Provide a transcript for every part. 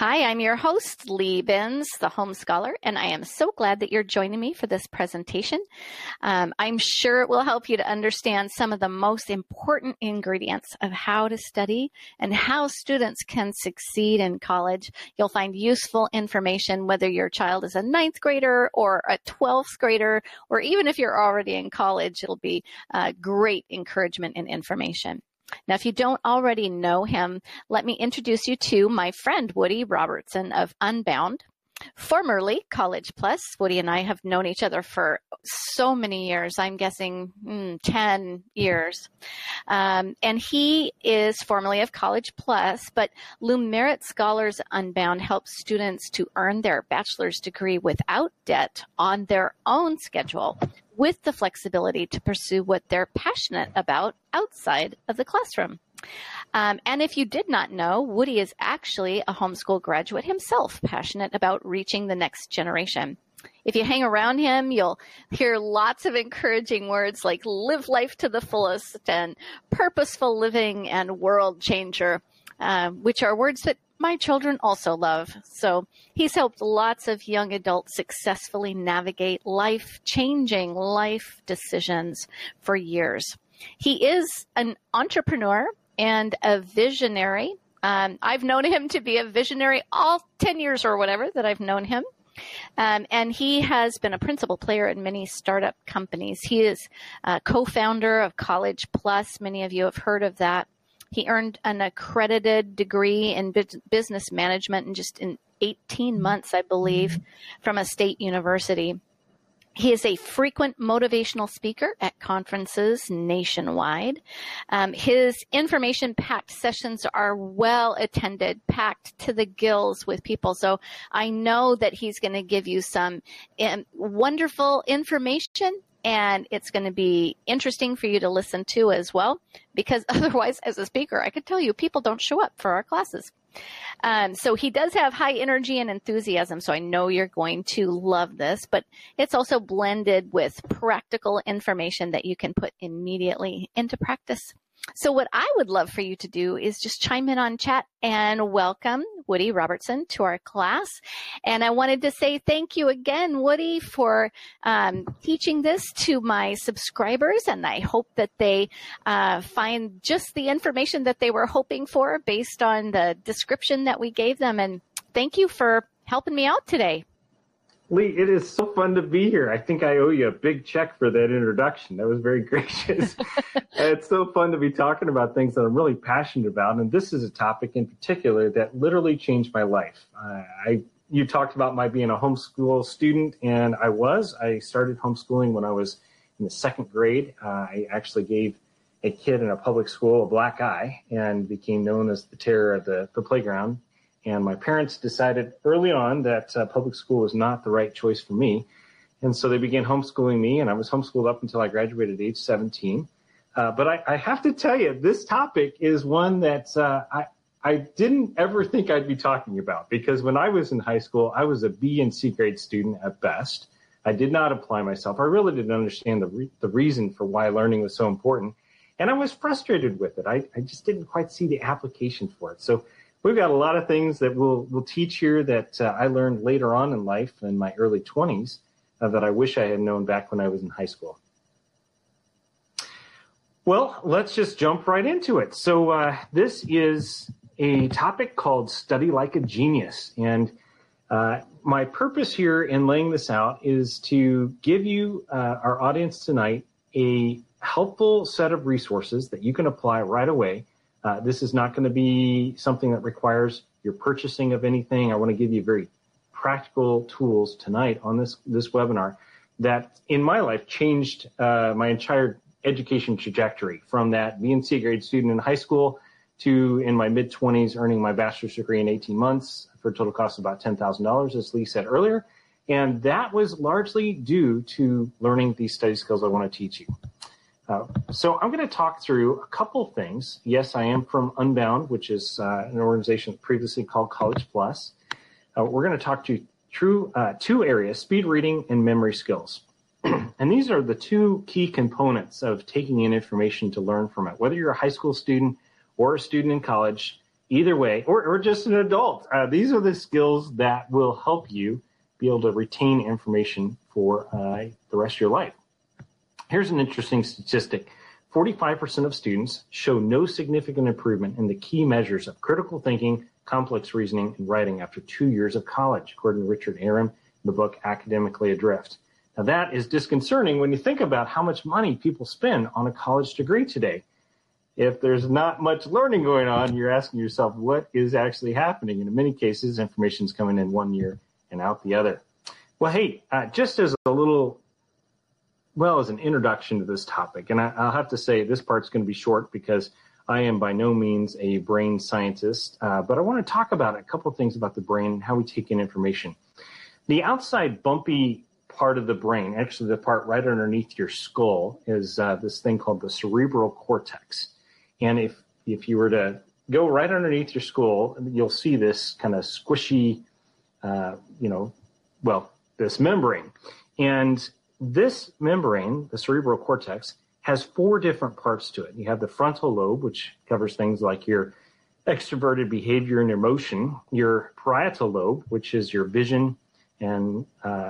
Hi, I'm your host, Lee Binns, the Home Scholar, and I am so glad that you're joining me for this presentation. I'm sure it will help you to understand some of the most important ingredients of how to study and how students can succeed in college. You'll find useful information whether your child is a 9th grader or a 12th grader, or even if you're already in college, it'll be great encouragement and information. Now, if you don't already know him, let me introduce you to my friend, Woody Robertson of Unbound, formerly College Plus. Woody and I have known each other for so many years. I'm guessing 10 years. And he is formerly of College Plus, but LuMerit Scholars Unbound helps students to earn their bachelor's degree without debt on their own schedule, with the flexibility to pursue what they're passionate about outside of the classroom. And if you did not know, Woody is actually a homeschool graduate himself, passionate about reaching the next generation. If you hang around him, you'll hear lots of encouraging words like live life to the fullest and purposeful living and world changer, which are words that my children also love. So he's helped lots of young adults successfully navigate life-changing life decisions for years. He is an entrepreneur and a visionary. I've known him to be a visionary all 10 years or whatever that I've known him. And he has been a principal player in many startup companies. He is a co-founder of College Plus. Many of you have heard of that. He earned an accredited degree in business management in 18 months, I believe, from a state university. He is a frequent motivational speaker at conferences nationwide. His information-packed sessions are well attended, packed to the gills with people. So I know that he's going to give you some wonderful information, and it's going to be interesting for you to listen to as well, because otherwise, as a speaker, I could tell you people don't show up for our classes. So he does have high energy and enthusiasm, so I know you're going to love this, but it's also blended with practical information that you can put immediately into practice. So what I would love for you to do is just chime in on chat and welcome Woody Robertson to our class. And I wanted to say thank you again, Woody, for teaching this to my subscribers. And I hope that they find just the information that they were hoping for based on the description that we gave them. And thank you for helping me out today. Lee, it is so fun to be here. I think I owe you a big check for that introduction. That was very gracious. It's so fun to be talking about things that I'm really passionate about. And this is a topic in particular that literally changed my life. You talked about my being a homeschool student, and I started homeschooling when I was in the 2nd grade. I actually gave a kid in a public school a black eye and became known as the terror of the playground. And my parents decided early on that public school was not the right choice for me. And so they began homeschooling me, and I was homeschooled up until I graduated at age 17. But I have to tell you, this topic is one that I didn't ever think I'd be talking about, because when I was in high school, I was a B and C grade student at best. I did not apply myself. I really didn't understand the reason for why learning was so important. And I was frustrated with it. I just didn't quite see the application for it. So we've got a lot of things that we'll teach here that I learned later on in life in my early 20s that I wish I had known back when I was in high school. Well, let's just jump right into it. So this is a topic called Study Like a Genius. And my purpose here in laying this out is to give you, our audience tonight, a helpful set of resources that you can apply right away. This is not going to be something that requires your purchasing of anything. I want to give you very practical tools tonight on this webinar that in my life changed my entire education trajectory, from that B and C grade student in high school to in my mid-20s earning my bachelor's degree in 18 months for a total cost of about $10,000, as Lee said earlier. And that was largely due to learning these study skills I want to teach you. So I'm going to talk through a couple things. Yes, I am from Unbound, which is an organization previously called College Plus. We're going to talk to two areas, speed reading and memory skills. And these are the two key components of taking in information to learn from it. Whether you're a high school student or a student in college, either way, or just an adult, these are the skills that will help you be able to retain information for the rest of your life. Here's an interesting statistic. 45% of students show no significant improvement in the key measures of critical thinking, complex reasoning, and writing after 2 years of college, according to Richard Arum in the book Academically Adrift. Now, that is disconcerting when you think about how much money people spend on a college degree today. If there's not much learning going on, you're asking yourself, what is actually happening? And in many cases, information is coming in one year and out the other. Well, hey, just as a little, as an introduction to this topic, and I'll have to say this part's going to be short because I am by no means a brain scientist, but I want to talk about a couple of things about the brain and how we take in information. The outside bumpy part of the brain, actually the part right underneath your skull, is this thing called the cerebral cortex. And if you were to go right underneath your skull, you'll see this kind of squishy, this membrane. And this membrane, the cerebral cortex, has 4 different parts to it. You have the frontal lobe, which covers things like your extroverted behavior and emotion, your parietal lobe, which is your vision and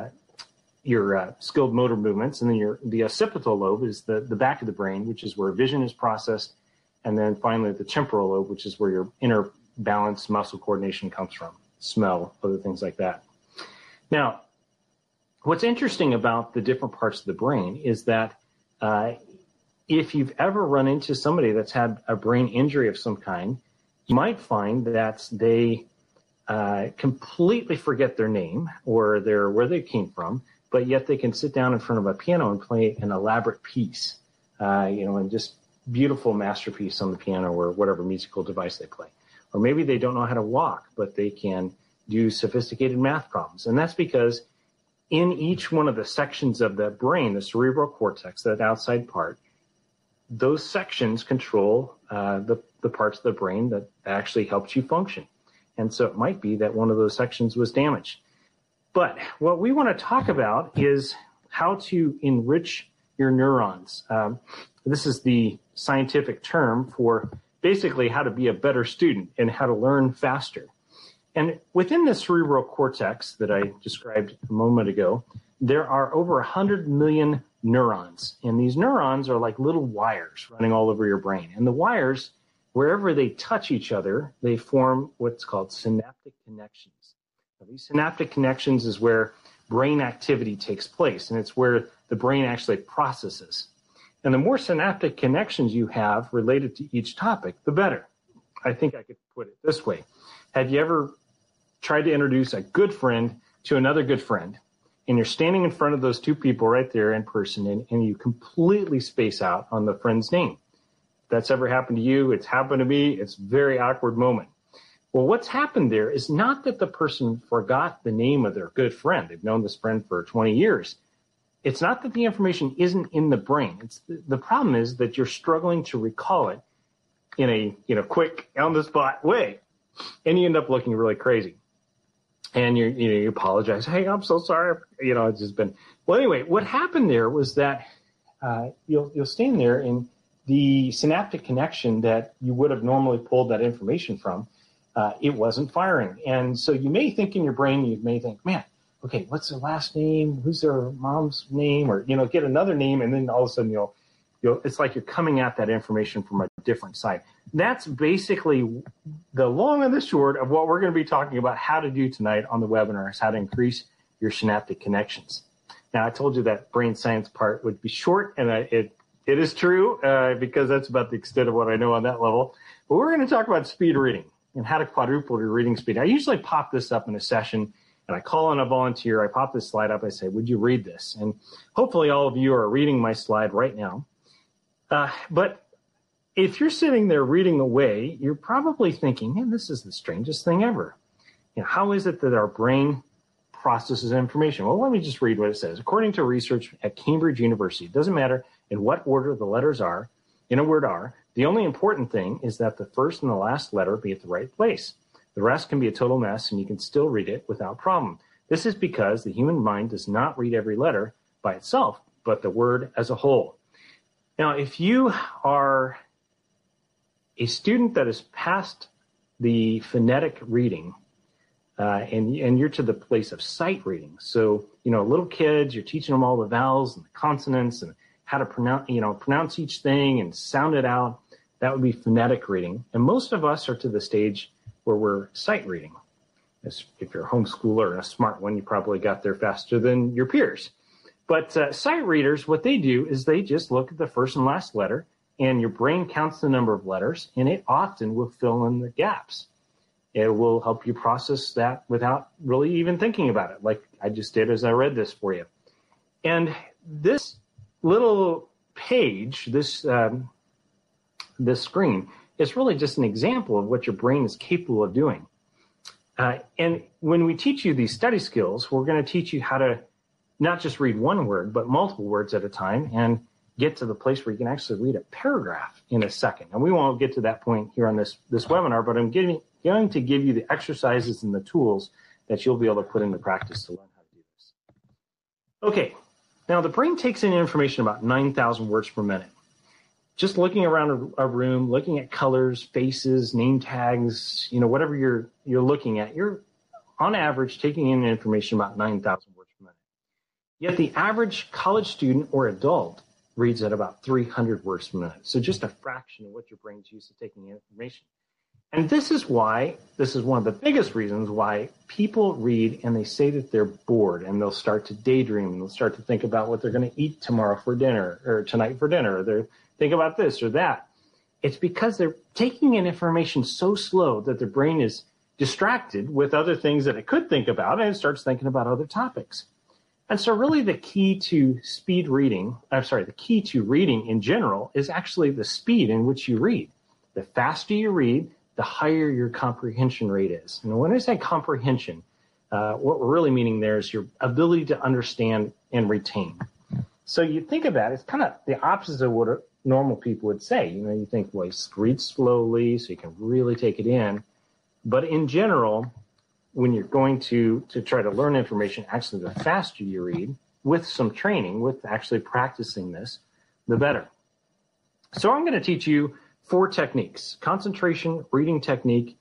your skilled motor movements, and then the occipital lobe is the back of the brain, which is where vision is processed, and then finally the temporal lobe, which is where your inner balance, muscle coordination comes from, smell, other things like that. Now, what's interesting about the different parts of the brain is that if you've ever run into somebody that's had a brain injury of some kind, you might find that they completely forget their name or where they came from, but yet they can sit down in front of a piano and play an elaborate piece, and just beautiful masterpiece on the piano or whatever musical device they play. Or maybe they don't know how to walk, but they can do sophisticated math problems. And that's because in each one of the sections of the brain, the cerebral cortex, that outside part, those sections control the parts of the brain that actually helps you function. And so it might be that one of those sections was damaged. But what we want to talk about is how to enrich your neurons. This is the scientific term for basically how to be a better student and how to learn faster. And within the cerebral cortex that I described a moment ago, there are over 100 million neurons. And these neurons are like little wires running all over your brain. And the wires, wherever they touch each other, they form what's called synaptic connections. Now, these synaptic connections is where brain activity takes place, and it's where the brain actually processes. And the more synaptic connections you have related to each topic, the better. I think I could put it this way. Have you ever tried to introduce a good friend to another good friend, and you're standing in front of those two people right there in person, and you completely space out on the friend's name? If that's ever happened to you, it's happened to me. It's a very awkward moment. Well, what's happened there is not that the person forgot the name of their good friend. They've known this friend for 20 years. It's not that the information isn't in the brain. The problem is that you're struggling to recall it in a quick, on-the-spot way, and you end up looking really crazy. And you apologize. Hey, I'm so sorry. It's just been. Well, anyway, what happened there was that you'll stand there, and the synaptic connection that you would have normally pulled that information from, it wasn't firing. And so you may think in your brain, you may think, man, okay, what's their last name? Who's their mom's name? Or, get another name. And then all of a sudden it's like you're coming at that information from a different side. That's basically the long and the short of what we're going to be talking about how to do tonight on the webinar, is how to increase your synaptic connections. Now, I told you that brain science part would be short, and it is true because that's about the extent of what I know on that level. But we're going to talk about speed reading and how to quadruple your reading speed. I usually pop this up in a session, and I call on a volunteer. I pop this slide up. I say, would you read this? And hopefully all of you are reading my slide right now. But if you're sitting there reading away, you're probably thinking, man, this is the strangest thing ever. How is it that our brain processes information? Well, let me just read what it says. According to research at Cambridge University, it doesn't matter in what order the letters are in a word are. The only important thing is that the first and the last letter be at the right place. The rest can be a total mess, and you can still read it without problem. This is because the human mind does not read every letter by itself, but the word as a whole. Now, if you are a student that has passed the phonetic reading, and you're to the place of sight reading. So, little kids, you're teaching them all the vowels and the consonants and how to pronounce each thing and sound it out. That would be phonetic reading. And most of us are to the stage where we're sight reading. If you're a homeschooler and a smart one, you probably got there faster than your peers. But sight readers, what they do is they just look at the first and last letter, and your brain counts the number of letters, and it often will fill in the gaps. It will help you process that without really even thinking about it, like I just did as I read this for you. And this little page, this screen, is really just an example of what your brain is capable of doing. And when we teach you these study skills, we're going to teach you how to not just read one word, but multiple words at a time and get to the place where you can actually read a paragraph in a second. And we won't get to that point here on this webinar, but I'm going to give you the exercises and the tools that you'll be able to put into practice to learn how to do this. Okay, now the brain takes in information about 9,000 words per minute. Just looking around a room, looking at colors, faces, name tags, whatever you're looking at, you're on average taking in information about 9,000 words per minute. Yet the average college student or adult reads at about 300 words per minute. So just a fraction of what your brain's used to taking in information. And this is one of the biggest reasons why people read and they say that they're bored, and they'll start to daydream, and they'll start to think about what they're going to eat tomorrow for dinner or tonight for dinner. Or they're think about this or that. It's because they're taking in information so slow that their brain is distracted with other things that it could think about, and it starts thinking about other topics. And so really the key to the key to reading in general is actually the speed in which you read. The faster you read, the higher your comprehension rate is. And when I say comprehension, what we're really meaning there is your ability to understand and retain. So you think of that, it's kind of the opposite of what normal people would say. You think, well, read slowly so you can really take it in. But in general, when you're going to try to learn information, actually the faster you read, with some training, with actually practicing this, the better. So I'm going to teach you 4 techniques: concentration, reading technique,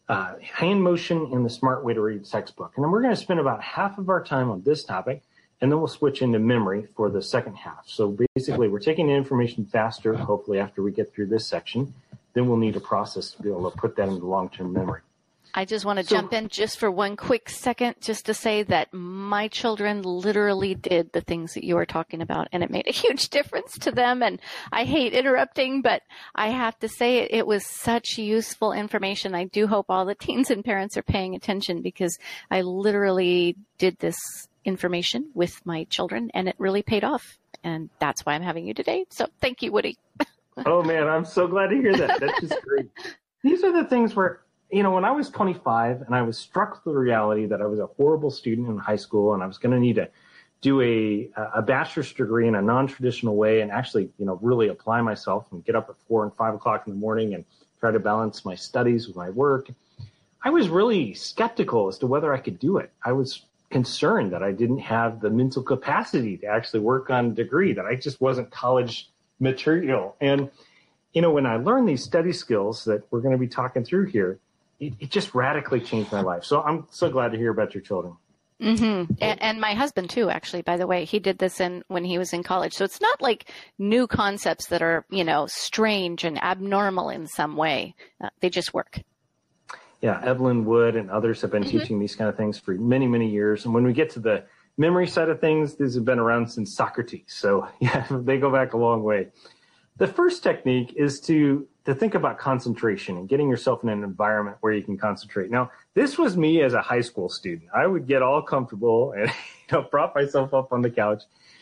hand motion, and the smart way to read textbook. And then we're going to spend about half of our time on this topic, and then we'll switch into memory for the second half. So basically, we're taking in information faster, hopefully after we get through this section. Then we'll need a process to be able to put that into long-term memory. I just want to jump in just for one quick second, just to say that my children literally did the things that you were talking about, and it made a huge difference to them. And I hate interrupting, but I have to say it was such useful information. I do hope all the teens and parents are paying attention, because I literally did this information with my children, and it really paid off. And that's why I'm having you today. So thank you, Woody. Oh, man, I'm so glad to hear that. That's just great. These are the things where, when I was 25 and I was struck with the reality that I was a horrible student in high school, and I was going to need to do a bachelor's degree in a non-traditional way and actually, really apply myself and get up at 4 and 5 o'clock in the morning and try to balance my studies with my work. I was really skeptical as to whether I could do it. I was concerned that I didn't have the mental capacity to actually work on a degree, that I just wasn't college material. And, when I learned these study skills that we're going to be talking through here, it just radically changed my life. So I'm so glad to hear about your children. Mm-hmm. And my husband too, actually, by the way, he did this when he was in college. So it's not like new concepts that are, strange and abnormal in some way. They just work. Yeah. Evelyn Wood and others have been teaching these kind of things for many, many years. And when we get to the memory side of things, these have been around since Socrates. So yeah, they go back a long way. The first technique is to think about concentration and getting yourself in an environment where you can concentrate. Now, this was me as a high school student. I would get all comfortable and prop myself up on the couch.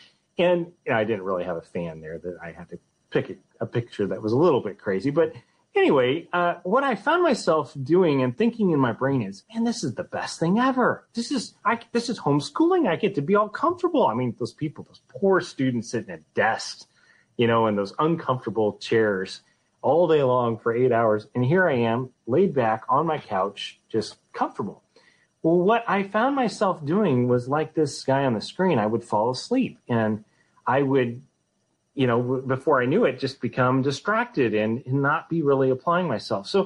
And I didn't really have a fan there that I had to pick a picture that was a little bit crazy. But anyway, what I found myself doing and thinking in my brain is, man, this is the best thing ever. This is homeschooling. I get to be all comfortable. I mean, those poor students sitting at desks, in those uncomfortable chairs all day long for 8 hours. And here I am laid back on my couch, just comfortable. Well, what I found myself doing was like this guy on the screen. I would fall asleep, and I would, before I knew it, just become distracted and not be really applying myself. So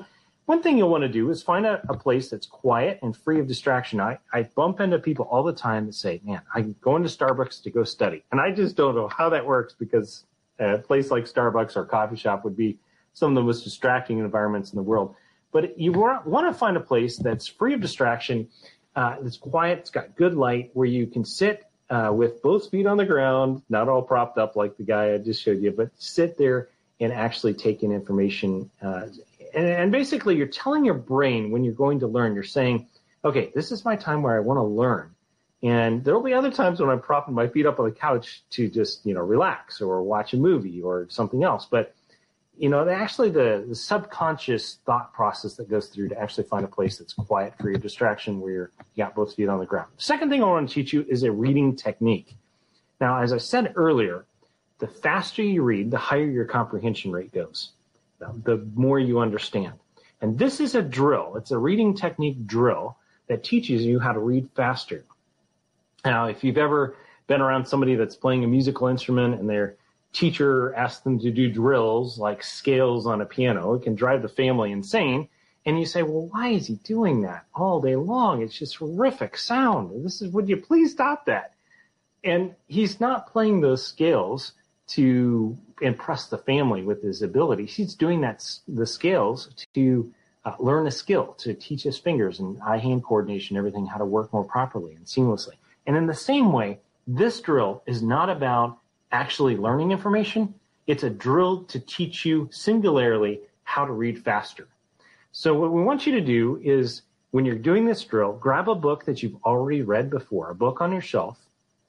one thing you'll want to do is find a place that's quiet and free of distraction. I bump into people all the time that say, man, I'm going to Starbucks to go study. And I just don't know how that works, because a place like Starbucks or coffee shop would be some of the most distracting environments in the world. But you want to find a place that's free of distraction, that's quiet, it's got good light, where you can sit with both feet on the ground, not all propped up like the guy I just showed you, but sit there and actually take in information. And basically, you're telling your brain when you're going to learn, you're saying, okay, this is my time where I want to learn. And there'll be other times when I'm propping my feet up on the couch to just, relax or watch a movie or something else. But, actually the subconscious thought process that goes through to actually find a place that's quiet, free of distraction, where you got both feet on the ground. Second thing I want to teach you is a reading technique. Now, as I said earlier, the faster you read, the higher your comprehension rate goes, the more you understand. And this is a drill. It's a reading technique drill that teaches you how to read faster. Now, if you've ever been around somebody that's playing a musical instrument and their teacher asks them to do drills like scales on a piano, it can drive the family insane. And you say, well, why is he doing that all day long? It's just horrific sound. Would you please stop that? And he's not playing those scales to impress the family with his abilities. He's doing the scales to learn a skill, to teach his fingers and eye-hand coordination, everything, how to work more properly and seamlessly. And in the same way, this drill is not about actually learning information. It's a drill to teach you singularly how to read faster. So what we want you to do is, when you're doing this drill, grab a book that you've already read before, a book on your shelf.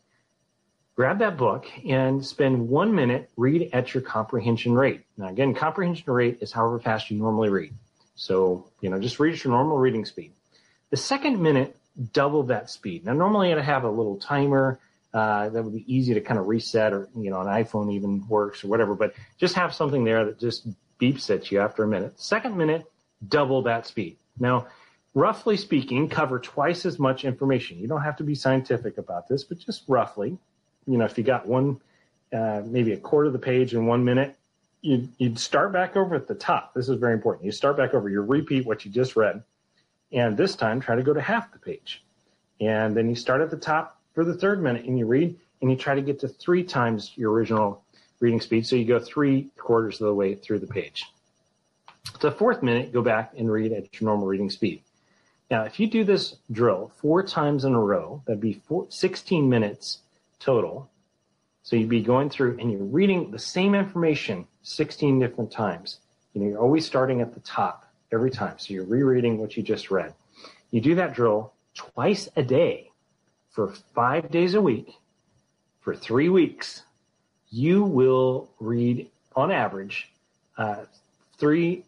Grab that book and spend 1 minute, read at your comprehension rate. Now, again, comprehension rate is however fast you normally read. So, just read at your normal reading speed. The second minute, double that speed. Now, normally I'd have a little timer that would be easy to kind of reset, or, an iPhone even works or whatever, but just have something there that just beeps at you after a minute. Second minute, double that speed. Now, roughly speaking, cover twice as much information. You don't have to be scientific about this, but just roughly. If you got maybe a quarter of the page in 1 minute, you'd start back over at the top. This is very important. You start back over, you repeat what you just read, and this time try to go to half the page. And then you start at the top for the third minute, and you read, and you try to get to 3 times your original reading speed. So you go 3/4 of the way through the page. The fourth minute, go back and read at your normal reading speed. Now, if you do this drill 4 times in a row, that'd be 16 minutes total. So you'd be going through and you're reading the same information 16 different times. You're always starting at the top every time. So you're rereading what you just read. You do that drill twice a day for 5 days a week for 3 weeks. You will read on average 3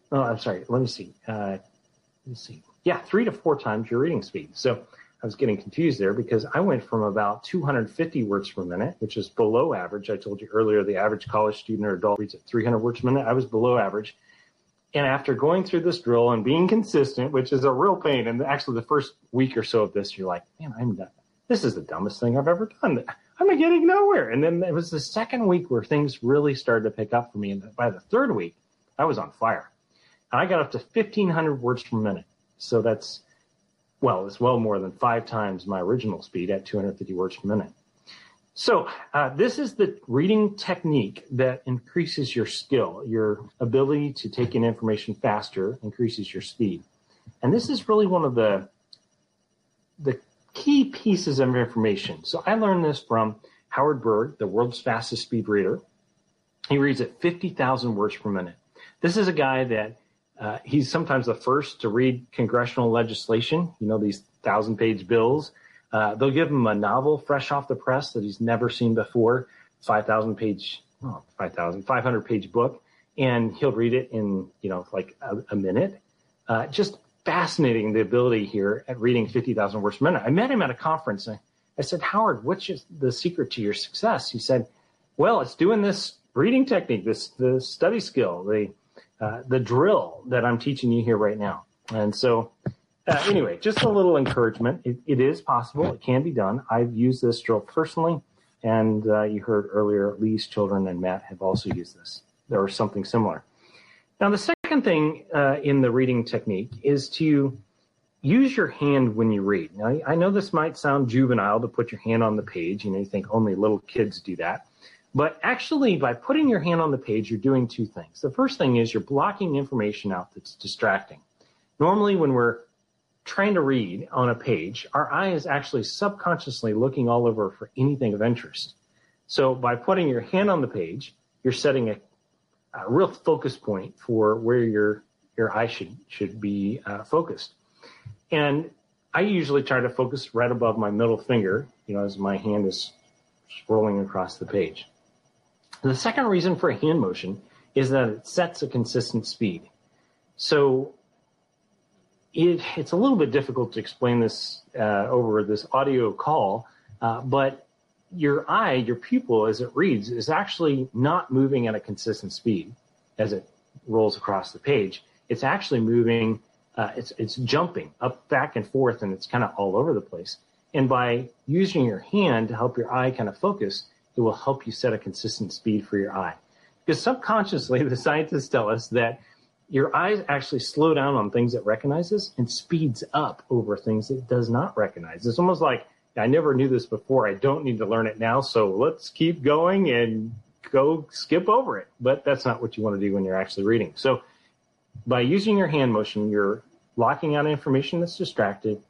to 4 times your reading speed. So I was getting confused there, because I went from about 250 words per minute, which is below average. I told you earlier the average college student or adult reads at 300 words per minute. I was below average. And after going through this drill and being consistent, which is a real pain, and actually the first week or so of this, you're like, man, I'm done. This is the dumbest thing I've ever done. I'm getting nowhere. And then it was the second week where things really started to pick up for me. And by the third week, I was on fire. And I got up to 1,500 words per minute. So it's well more than 5 times my original speed at 250 words per minute. So this is the reading technique that increases your skill, your ability to take in information faster, increases your speed. And this is really one of the key pieces of information. So I learned this from Howard Berg, the world's fastest speed reader. He reads at 50,000 words per minute. This is a guy that he's sometimes the first to read congressional legislation, these 1,000-page bills. They'll give him a novel fresh off the press that he's never seen before, 500-page book, and he'll read it in, like a minute. Just fascinating, the ability here at reading 50,000 words per minute. I met him at a conference. I said, Howard, what's the secret to your success? He said, well, it's doing this reading technique, the study skill, the drill that I'm teaching you here right now. And so anyway, just a little encouragement. It is possible. It can be done. I've used this drill personally. And you heard earlier, Lee's children and Matt have also used this. There was something similar. Now, the second second thing in the reading technique is to use your hand when you read. Now, I know this might sound juvenile to put your hand on the page. You think only little kids do that. But actually, by putting your hand on the page, you're doing two things. The first thing is you're blocking information out that's distracting. Normally, when we're trying to read on a page, our eye is actually subconsciously looking all over for anything of interest. So by putting your hand on the page, you're setting a real focus point for where your eye should be focused. And I usually try to focus right above my middle finger, as my hand is scrolling across the page. The second reason for a hand motion is that it sets a consistent speed. So it's a little bit difficult to explain this over this audio call, but your eye, your pupil, as it reads, is actually not moving at a consistent speed as it rolls across the page. It's actually moving. It's jumping up, back, and forth, and it's kind of all over the place. And by using your hand to help your eye kind of focus, it will help you set a consistent speed for your eye. Because subconsciously, the scientists tell us that your eyes actually slow down on things it recognizes and speeds up over things it does not recognize. It's almost like, I never knew this before. I don't need to learn it now, so let's keep going and go skip over it. But that's not what you want to do when you're actually reading. So by using your hand motion, you're blocking out information that's distracting,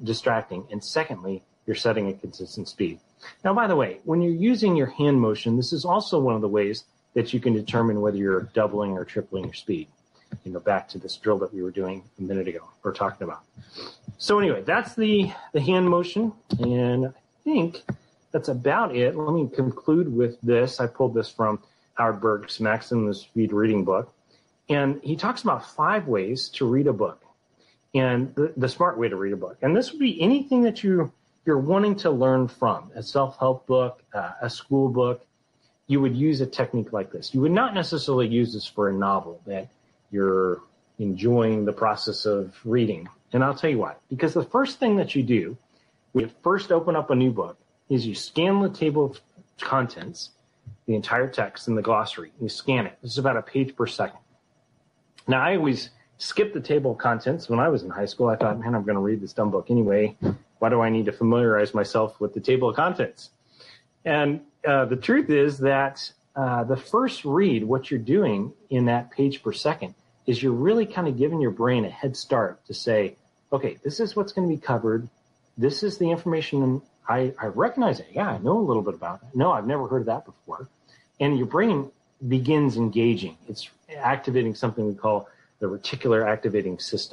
and secondly, you're setting a consistent speed. Now, by the way, when you're using your hand motion, this is also one of the ways that you can determine whether you're doubling or tripling your speed. Back to this drill that we were doing a minute ago, or talking about. So anyway, that's the hand motion, and I think that's about it. Let me conclude with this. I pulled this from Howard Berg's Maximum the Speed Reading book, and he talks about 5 ways to read a book, and the smart way to read a book. And this would be anything that you're wanting to learn from, a self-help book, a school book. You would use a technique like this. You would not necessarily use this for a novel that you're enjoying the process of reading. And I'll tell you why. Because the first thing that you do when you first open up a new book is you scan the table of contents, the entire text in the glossary. You scan it. This is about a page per second. Now, I always skipped the table of contents when I was in high school. I thought, man, I'm going to read this dumb book anyway. Why do I need to familiarize myself with the table of contents? And the truth is that the first read, what you're doing in that page per second, is you're really kind of giving your brain a head start to say, okay, this is what's going to be covered. This is the information I recognize it. Yeah, I know a little bit about it. No, I've never heard of that before. And your brain begins engaging. It's activating something we call the reticular activating system.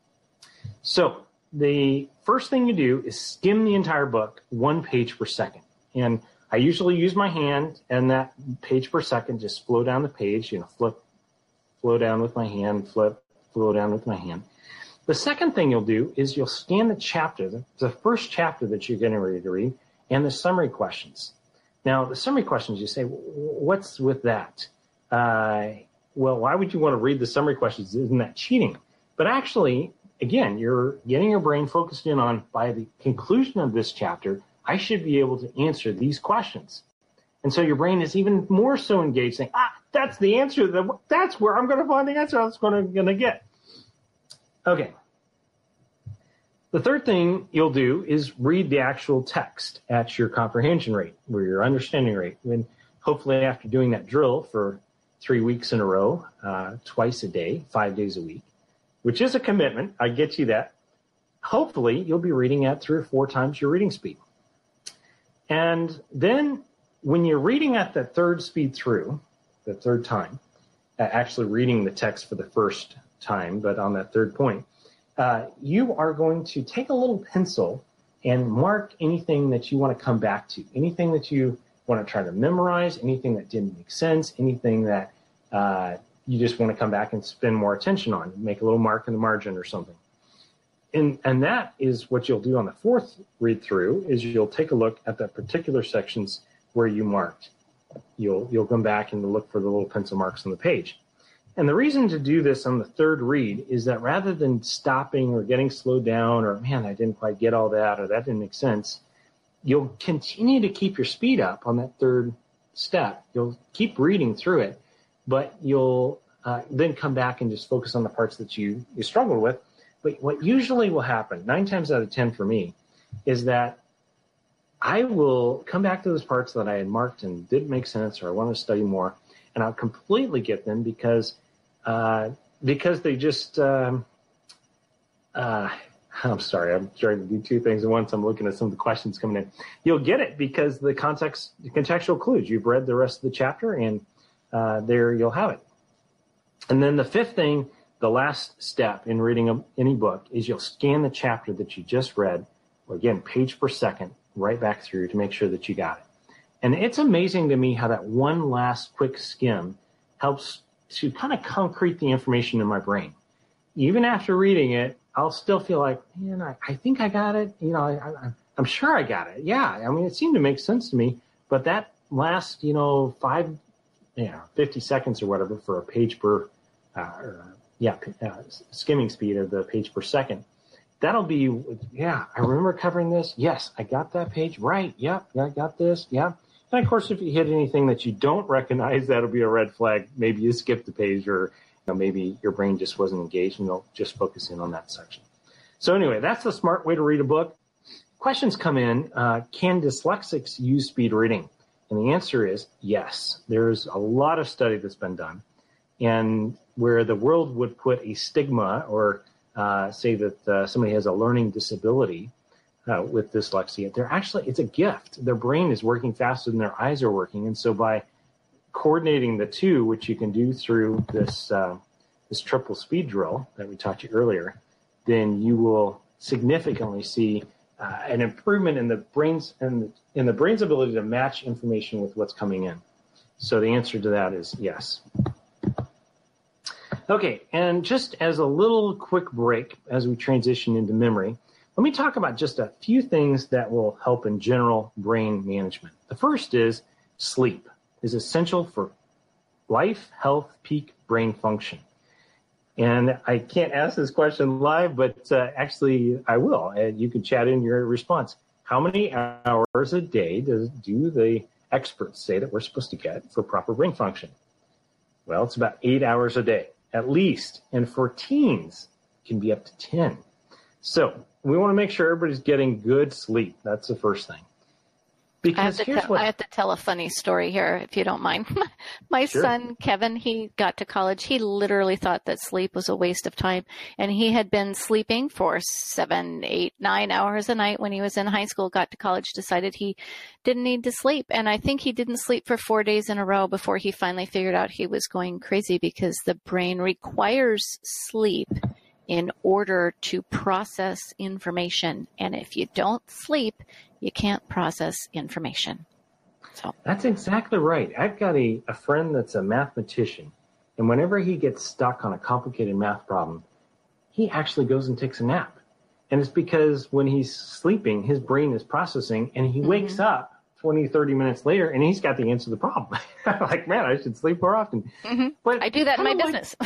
So the first thing you do is skim the entire book 1 page per second. And I usually use my hand, and that page per second, just flow down the page, flip, flow down with my hand, flip, flow down with my hand. The second thing you'll do is you'll scan the chapter, the first chapter that you're getting ready to read, and the summary questions. Now, the summary questions, you say, what's with that? Well, why would you want to read the summary questions? Isn't that cheating? But actually, again, you're getting your brain focused in on, by the conclusion of this chapter, I should be able to answer these questions. And so your brain is even more so engaged, saying, that's the answer. That's where I'm going to find the answer I was going to get. Okay. The third thing you'll do is read the actual text at your comprehension rate, or your understanding rate. And hopefully after doing that drill for 3 weeks in a row, twice a day, 5 days a week, which is a commitment, I get you that, hopefully you'll be reading at 3 or 4 times your reading speed. And then when you're reading at the third speed through, the third time, actually reading the text for the first time, but on that third point, you are going to take a little pencil and mark anything that you want to come back to, anything that you want to try to memorize, anything that didn't make sense, anything that you just want to come back and spend more attention on, make a little mark in the margin or something. And that is what you'll do on the fourth read through, is you'll take a look at the particular sections where you marked. You'll come back and look for the little pencil marks on the page. And the reason to do this on the third read is that rather than stopping or getting slowed down, or, man, I didn't quite get all that, or that didn't make sense, you'll continue to keep your speed up on that third step. You'll keep reading through it, but you'll then come back and just focus on the parts that you struggled with. But what usually will happen, 9 times out of 10 for me, is that I will come back to those parts that I had marked and didn't make sense or I want to study more, and I'll completely get them because they just I'm sorry, I'm trying to do two things at once. I'm looking at some of the questions coming in. You'll get it because the contextual clues. You've read the rest of the chapter, and there you'll have it. And then the fifth thing, the last step in reading any book, is you'll scan the chapter that you just read, or again, page per second, right back through to make sure that you got it. And it's amazing to me how that one last quick skim helps to kind of concrete the information in my brain. Even after reading it, I'll still feel like, man, I think I got it. I'm sure I got it. Yeah, I mean, it seemed to make sense to me. But that last, 50 seconds or whatever for a page per, skimming speed of the page per second, that'll be, I remember covering this. Yes, I got that page right. Yep, I got this. Yeah. And of course, if you hit anything that you don't recognize, that'll be a red flag. Maybe you skipped the page, or maybe your brain just wasn't engaged and you'll just focus in on that section. So anyway, that's the smart way to read a book. Questions come in. Can dyslexics use speed reading? And the answer is yes. There's a lot of study that's been done, and where the world would put a stigma or say that somebody has a learning disability with dyslexia, it's a gift. Their brain is working faster than their eyes are working. And so by coordinating the two, which you can do through this triple speed drill that we taught you earlier, then you will significantly see an improvement in the brain's ability to match information with what's coming in. So the answer to that is yes. Okay, and just as a little quick break as we transition into memory, let me talk about just a few things that will help in general brain management. The first is sleep is essential for life, health, peak brain function. And I can't ask this question live, but actually I will. You can chat in your response. How many hours a day do the experts say that we're supposed to get for proper brain function? Well, it's about 8 hours a day, at least. And for teens, it can be up to 10. So we want to make sure everybody's getting good sleep. That's the first thing. Because I have to tell a funny story here, if you don't mind. My son, Kevin, he got to college. He literally thought that sleep was a waste of time. And he had been sleeping for 7, 8, 9 hours a night when he was in high school, got to college, decided he didn't need to sleep. And I think he didn't sleep for 4 days in a row before he finally figured out he was going crazy, because the brain requires sleep in order to process information. And if you don't sleep, you can't process information. So that's exactly right. I've got a friend that's a mathematician, and whenever he gets stuck on a complicated math problem, he actually goes and takes a nap. And it's because when he's sleeping, his brain is processing, and he wakes up 20, 30 minutes later, and he's got the answer to the problem. Like, man, I should sleep more often. But I do that in my business.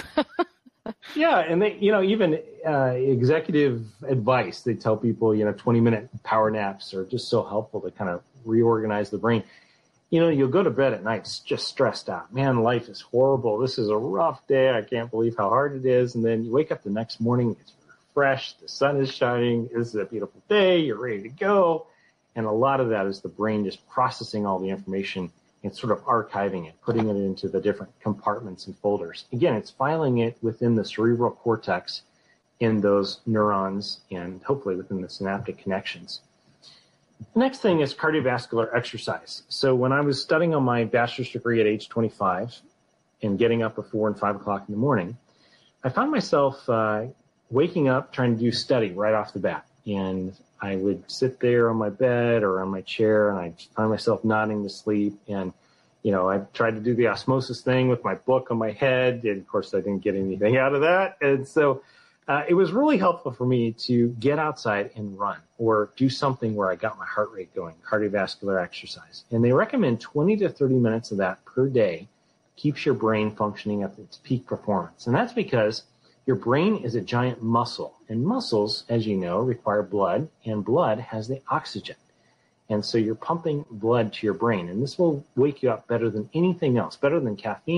Yeah, and they, even executive advice, they tell people, 20-minute power naps are just so helpful to kind of reorganize the brain. You'll go to bed at night just stressed out. Man, life is horrible. This is a rough day. I can't believe how hard it is. And then you wake up the next morning, it's refreshed, the sun is shining, this is a beautiful day, you're ready to go. And a lot of that is the brain just processing all the information and sort of archiving it, putting it into the different compartments and folders. Again, it's filing it within the cerebral cortex in those neurons and hopefully within the synaptic connections. The next thing is cardiovascular exercise. So when I was studying on my bachelor's degree at age 25 and getting up at 4 and 5 o'clock in the morning, I found myself waking up trying to do study right off the bat. And I would sit there on my bed or on my chair, and I'd find myself nodding to sleep. And, I tried to do the osmosis thing with my book on my head. And, of course, I didn't get anything out of that. And so it was really helpful for me to get outside and run or do something where I got my heart rate going, cardiovascular exercise. And they recommend 20 to 30 minutes of that per day keeps your brain functioning at its peak performance. And that's because your brain is a giant muscle, and muscles, as you know, require blood, and blood has the oxygen. And so you're pumping blood to your brain, and this will wake you up better than anything else, better than caffeine,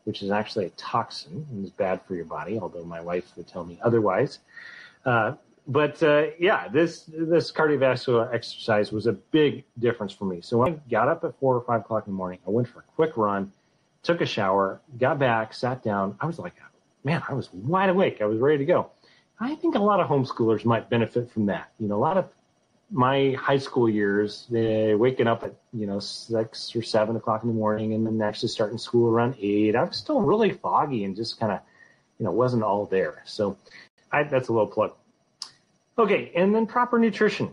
which is actually a toxin and is bad for your body, although my wife would tell me otherwise. This cardiovascular exercise was a big difference for me. So when I got up at 4 or 5 o'clock in the morning, I went for a quick run, took a shower, got back, sat down. I was like, man, I was wide awake. I was ready to go. I think a lot of homeschoolers might benefit from that. A lot of my high school years, they waking up at, 6 or 7 o'clock in the morning and then actually starting school around 8. I was still really foggy and just kind of, wasn't all there. So that's a little plug. Okay, and then proper nutrition.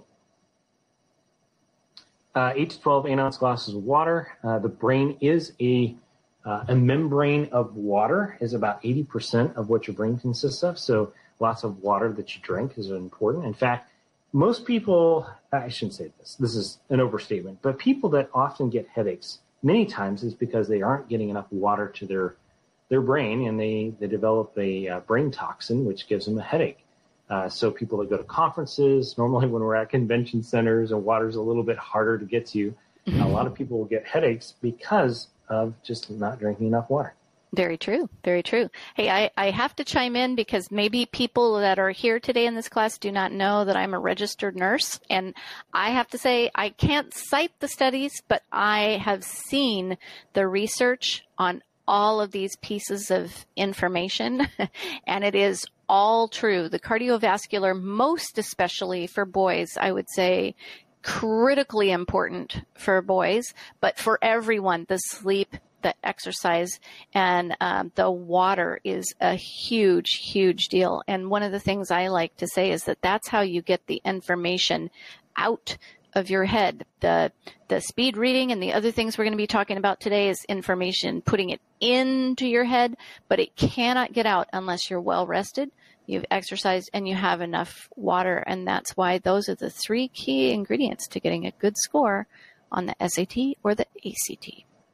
8 to 12 8-ounce glasses of water. The brain is a membrane of water is about 80% of what your brain consists of. So lots of water that you drink is important. In fact, most people, I shouldn't say this is an overstatement, but people that often get headaches many times is because they aren't getting enough water to their brain, and they develop a brain toxin, which gives them a headache. So people that go to conferences, normally when we're at convention centers and water's a little bit harder to get to, a lot of people will get headaches because of just not drinking enough water. Very true. Very true. Hey, I have to chime in because maybe people that are here today in this class do not know that I'm a registered nurse. And I have to say, I can't cite the studies, but I have seen the research on all of these pieces of information, and it is all true. The cardiovascular, most especially for boys, I would say, critically important for boys, but for everyone, the sleep, the exercise, and the water is a huge, huge deal. And one of the things I like to say is that that's how you get the information out of your head. The speed reading and the other things we're going to be talking about today is information, putting it into your head, but it cannot get out unless you're well rested, you've exercised, and you have enough water. And that's why those are the 3 key ingredients to getting a good score on the SAT or the ACT.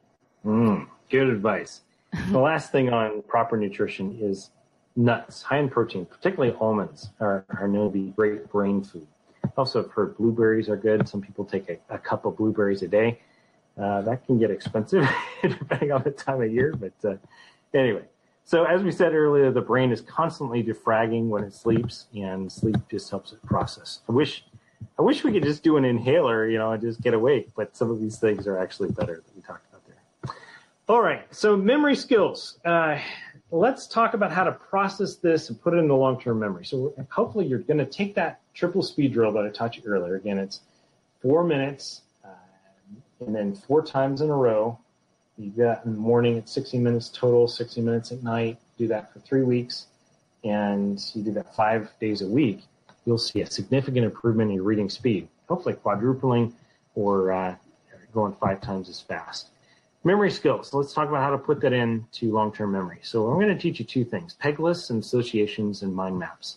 Good advice. The last thing on proper nutrition is nuts, high in protein, particularly almonds are known to be great brain food. Also, I've heard blueberries are good. Some people take a cup of blueberries a day. That can get expensive depending on the time of year. But anyway, so as we said earlier, the brain is constantly defragging when it sleeps, and sleep just helps it process. I wish we could just do an inhaler, and just get awake. But some of these things are actually better that we talked about there. All right, so memory skills. Let's talk about how to process this and put it into long-term memory. So hopefully you're going to take that triple speed drill that I taught you earlier. Again, it's 4 minutes and then 4 times in a row. You do that in the morning at 60 minutes total, 60 minutes at night. Do that for 3 weeks, and you do that 5 days a week. You'll see a significant improvement in your reading speed, hopefully quadrupling or going 5 times as fast. Memory skills. So let's talk about how to put that into long-term memory. So I'm going to teach you 2 things: peg lists and associations and mind maps.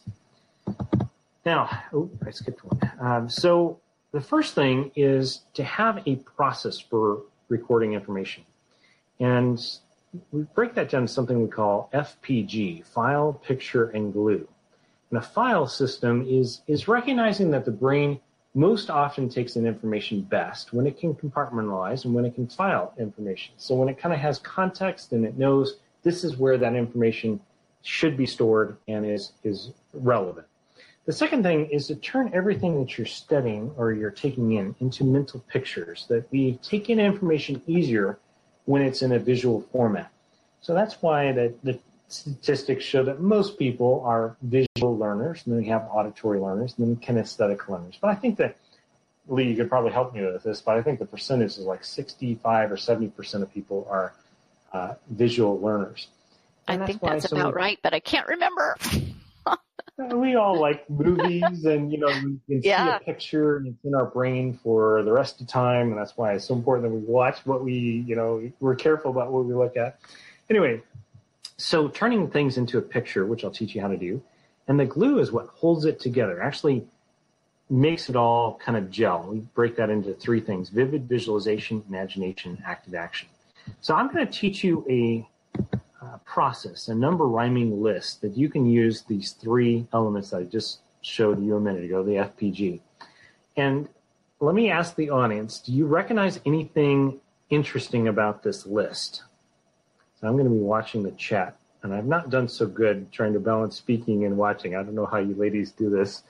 Now, I skipped one. So the first thing is to have a process for recording information. And we break that down to something we call FPG, file, picture, and glue. And a file system is recognizing that the brain most often takes in information best when it can compartmentalize and when it can file information. So when it kind of has context and it knows this is where that information should be stored and is relevant. The second thing is to turn everything that you're studying or you're taking in into mental pictures, that we take in information easier when it's in a visual format. So that's why the statistics show that most people are visual learners, and then we have auditory learners, and then kinesthetic learners. But I think that, Lee, you could probably help me with this, but I think the percentage is like 65 or 70% of people are visual learners. And I think that's about right, but I can't remember. We all like movies, and we can see a picture and it's in our brain for the rest of the time, and that's why it's so important that we watch what we're careful about what we look at. Anyway, so turning things into a picture, which I'll teach you how to do, and the glue is what holds it together, actually makes it all kind of gel. We break that into 3 things: vivid visualization, imagination, active action. So I'm going to teach you a process, a number rhyming list that you can use these 3 elements that I just showed you a minute ago, the FPG. And let me ask the audience, do you recognize anything interesting about this list? I'm going to be watching the chat. And I've not done so good trying to balance speaking and watching. I don't know how you ladies do this.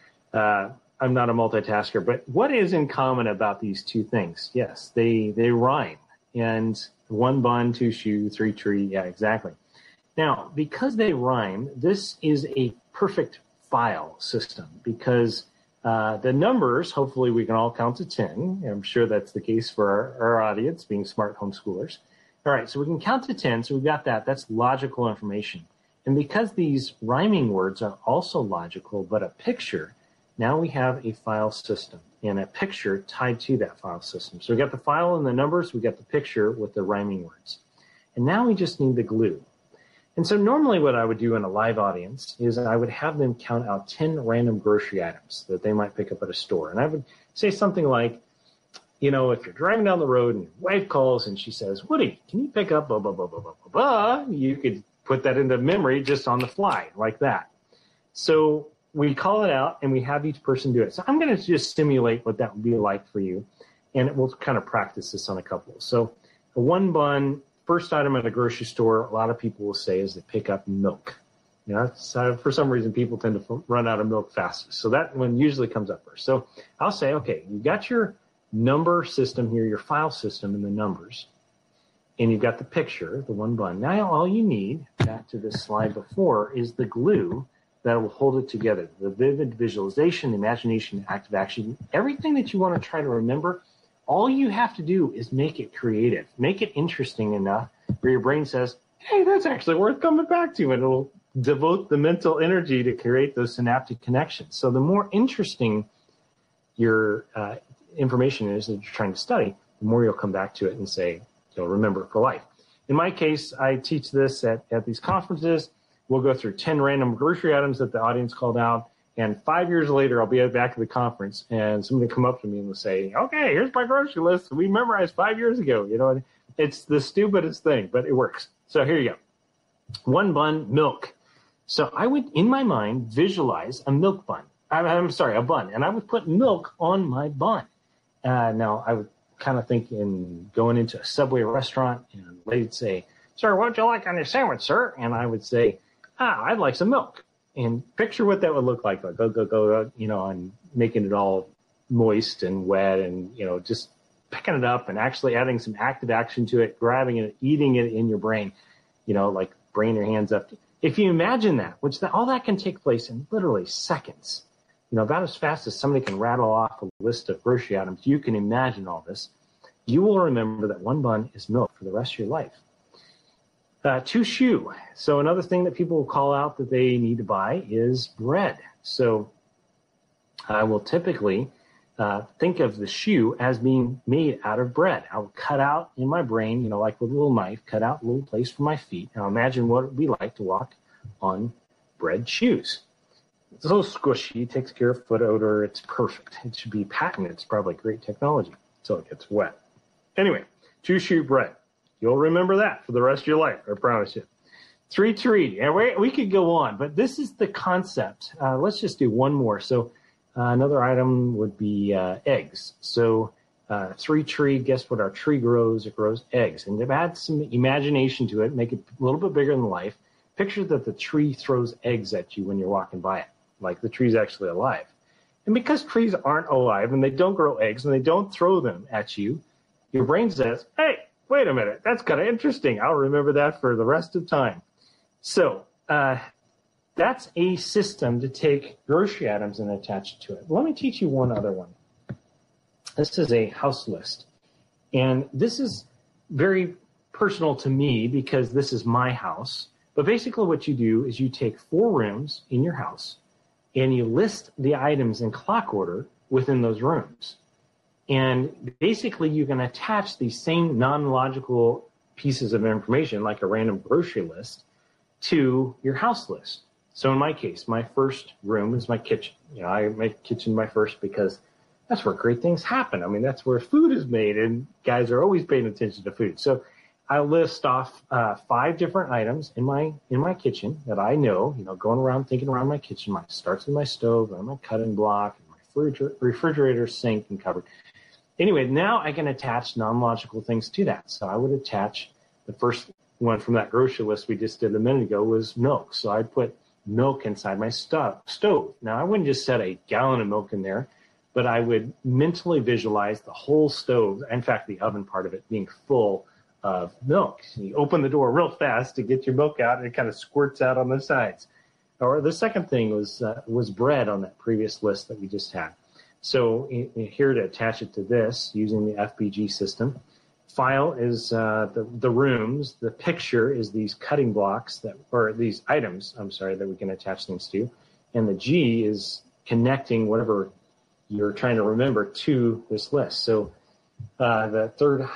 I'm not a multitasker. But what is in common about these two things? Yes, they rhyme. And one bun, two shoe, three tree. Yeah, exactly. Now, because they rhyme, this is a perfect file system because the numbers, hopefully we can all count to 10. I'm sure that's the case for our audience, being smart homeschoolers. All right, so we can count to 10, so we've got that. That's logical information. And because these rhyming words are also logical, but a picture, now we have a file system and a picture tied to that file system. So we got the file and the numbers, we got the picture with the rhyming words. And now we just need the glue. And so normally what I would do in a live audience is I would have them count out 10 random grocery items that they might pick up at a store. And I would say something like, you know, if you're driving down the road and your wife calls and she says, Woody, can you pick up blah, blah, blah, blah, blah, blah, blah? You could put that into memory just on the fly like that. So we call it out and we have each person do it. So I'm going to just simulate what that would be like for you. And we'll kind of practice this on a couple. So a one bun, first item at a grocery store, a lot of people will say is they pick up milk. You know, for some reason, people tend to run out of milk fastest. So that one usually comes up first. So I'll say, okay, you got your number system here, your file system and the numbers, and you've got the picture, the one bun. Now all you need, back to this slide before, is the glue that will hold it together. The vivid visualization, the imagination, active action, everything that you want to try to remember, all you have to do is make it creative, make it interesting enough where your brain says, hey, that's actually worth coming back to, and it'll devote the mental energy to create those synaptic connections. So the more interesting your information is that you're trying to study, the more you'll come back to it and say, you'll remember it for life. In my case, I teach this at these conferences. We'll go through 10 random grocery items that the audience called out. And 5 years later, I'll be back at the conference and somebody will come up to me and will say, okay, here's my grocery list we memorized 5 years ago. You know, it's the stupidest thing, but it works. So here you go. One bun, milk. So I would, in my mind, visualize a milk bun. I'm sorry, a bun. And I would put milk on my bun. Now, I would kind of think in going into a Subway restaurant, and they'd say, sir, what would you like on your sandwich, sir? And I would say, I'd like some milk. And picture what that would look like go, you know, and making it all moist and wet and, you know, just picking it up and actually adding some active action to it, grabbing it, eating it in your brain, you know, like bringing your hands up. If you imagine that, all that can take place in literally seconds. You know, about as fast as somebody can rattle off a list of grocery items, you can imagine all this. You will remember that one bun is milk for the rest of your life. Two shoe. So another thing that people will call out that they need to buy is bread. So I will typically think of the shoe as being made out of bread. I will cut out in my brain, you know, like with a little knife, cut out a little place for my feet. Now imagine what it would be like to walk on bread shoes. It's a little squishy, takes care of foot odor. It's perfect. It should be patented. It's probably great technology until it gets wet. Anyway, two shoe bread. You'll remember that for the rest of your life, I promise you. Three tree. And we could go on, but this is the concept. Let's just do one more. So another item would be eggs. So three tree, guess what our tree grows? It grows eggs. And to add some imagination to it, make it a little bit bigger than life, picture that the tree throws eggs at you when you're walking by it, like the tree's actually alive. And because trees aren't alive and they don't grow eggs and they don't throw them at you, your brain says, hey, wait a minute, that's kind of interesting. I'll remember that for the rest of time. So that's a system to take grocery items and attach it to it. Let me teach you one other one. This is a house list. And this is very personal to me because this is my house. But basically what you do is you take 4 rooms in your house and you list the items in clock order within those rooms. And basically you can attach these same non-logical pieces of information, like a random grocery list, to your house list. So in my case, my first room is my kitchen. You know, I make kitchen my first because that's where great things happen. I mean, that's where food is made, and guys are always paying attention to food. So I list off 5 different items in my kitchen that I know, you know, going around thinking around my kitchen. It starts with my stove and my cutting block and my refrigerator, sink, and cupboard. Anyway, now I can attach non-logical things to that. So I would attach the first one from that grocery list we just did a minute ago was milk. So I'd put milk inside my stove. Now, I wouldn't just set a gallon of milk in there, but I would mentally visualize the whole stove, in fact, the oven part of it, being full of milk. You open the door real fast to get your milk out, and it kind of squirts out on the sides. Or the second thing was bread on that previous list that we just had. So here to attach it to this using the FBG system. File is the rooms. The picture is these cutting blocks or these items, that we can attach things to. And the G is connecting whatever you're trying to remember to this list. So the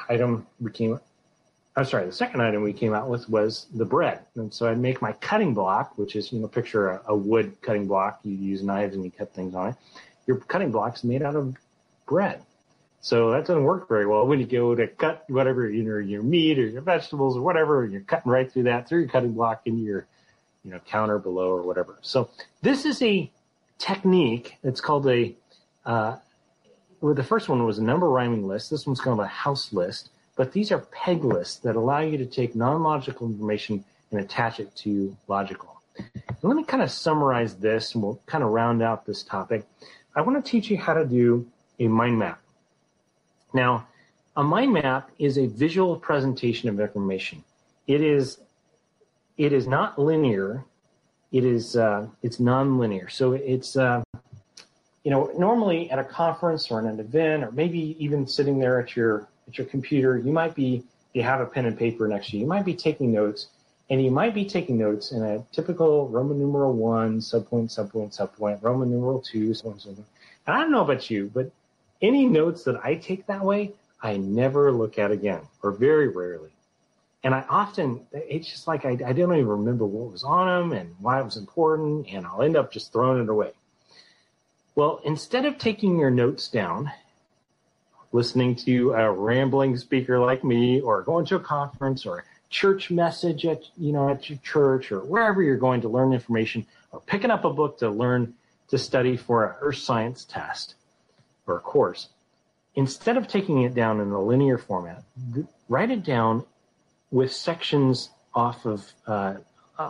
second item we came out with was the bread. And so I'd make my cutting block, which is, picture a wood cutting block. You use knives and you cut things on it. Your cutting block's made out of bread. So that doesn't work very well when you go to cut whatever, your meat or your vegetables or whatever, and you're cutting right through your cutting block into your, counter below or whatever. So this is a technique. It's called the first one was a number rhyming list. This one's called a house list. But these are peg lists that allow you to take non-logical information and attach it to logical. And let me kind of summarize this, and we'll kind of round out this topic. I want to teach you how to do a mind map. Now, a mind map is a visual presentation of information. It is not linear. It's non-linear. So it's normally at a conference or in an event, or maybe even sitting there at your computer, you have a pen and paper next to you. You might be taking notes, and you might be taking notes in a typical Roman numeral 1, subpoint, Roman numeral 2, subpoint. And I don't know about you, but any notes that I take that way, I never look at again, or very rarely. And it's just like I don't even remember what was on them and why it was important, and I'll end up just throwing it away. Well, instead of taking your notes down, listening to a rambling speaker like me, or going to a conference, or a church message at your church, or wherever you're going to learn information, or picking up a book to study for an earth science test or a course, instead of taking it down in a linear format, write it down with sections I'm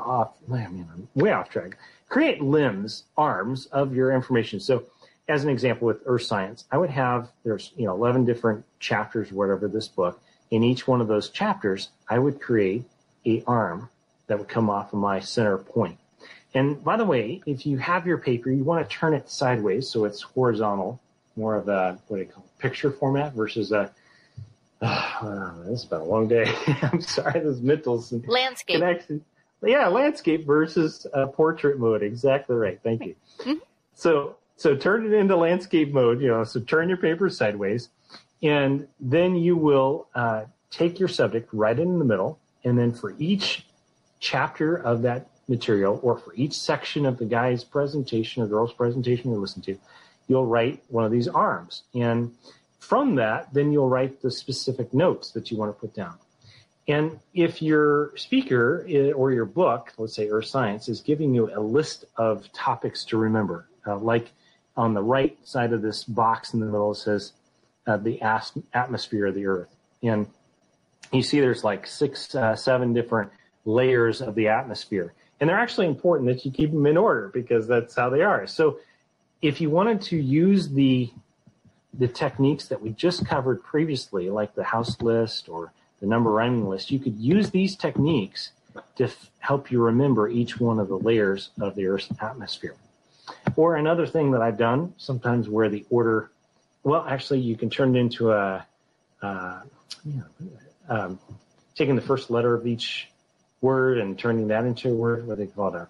way off track. Create limbs, arms of your information. So as an example, with earth science, I would have, there's 11 different chapters, whatever, this book. In each one of those chapters, I would create an arm that would come off of my center point. And by the way, if you have your paper, you want to turn it sideways so it's horizontal, more of a, picture format versus this has been a long day. I'm sorry, this mental landscape connection. Yeah, landscape versus portrait mode. Exactly right. Thank you. Mm-hmm. So turn it into landscape mode, so turn your paper sideways, and then you will take your subject right in the middle, and then for each chapter of that material, or for each section of the guy's presentation or girl's presentation you listen to, you'll write one of these arms. And from that, then you'll write the specific notes that you want to put down. And if your speaker or your book, let's say Earth Science, is giving you a list of topics to remember, like on the right side of this box in the middle, it says the atmosphere of the Earth. And you see there's like 6, 7 different layers of the atmosphere. And they're actually important that you keep them in order because that's how they are. So if you wanted to use the techniques that we just covered previously, like the house list or the number rhyming list, you could use these techniques to help you remember each one of the layers of the Earth's atmosphere. Or another thing that I've done, sometimes where the order, you can turn it into taking the first letter of each word and turning that into a word, what they call it,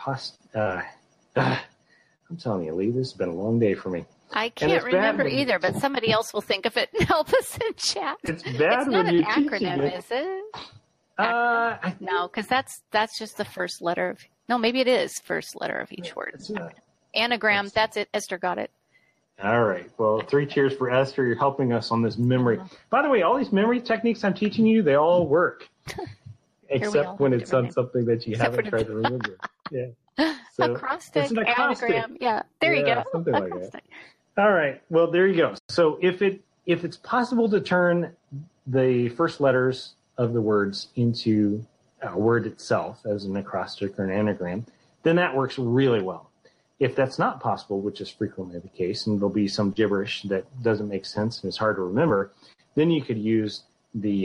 I'm telling you, Lee, this has been a long day for me. I can't remember either, but somebody else will think of it and help us in chat. It's bad when you're teaching it. It's not an acronym, is it? No, because that's just the first letter of. No, maybe it is first letter of each word. Anagram. That's it. Esther got it. All right. Well, 3 cheers for Esther. You're helping us on this memory. By the way, all these memory techniques I'm teaching you, they all work, except when it's on something that you haven't tried to remember. Yeah. So acrostic, anagram. Yeah, there you go. Something like that. All right. Well, there you go. So if it's possible to turn the first letters of the words into word itself as an acrostic or an anagram, then that works really well. If that's not possible, which is frequently the case, and there'll be some gibberish that doesn't make sense and is hard to remember, then you could use the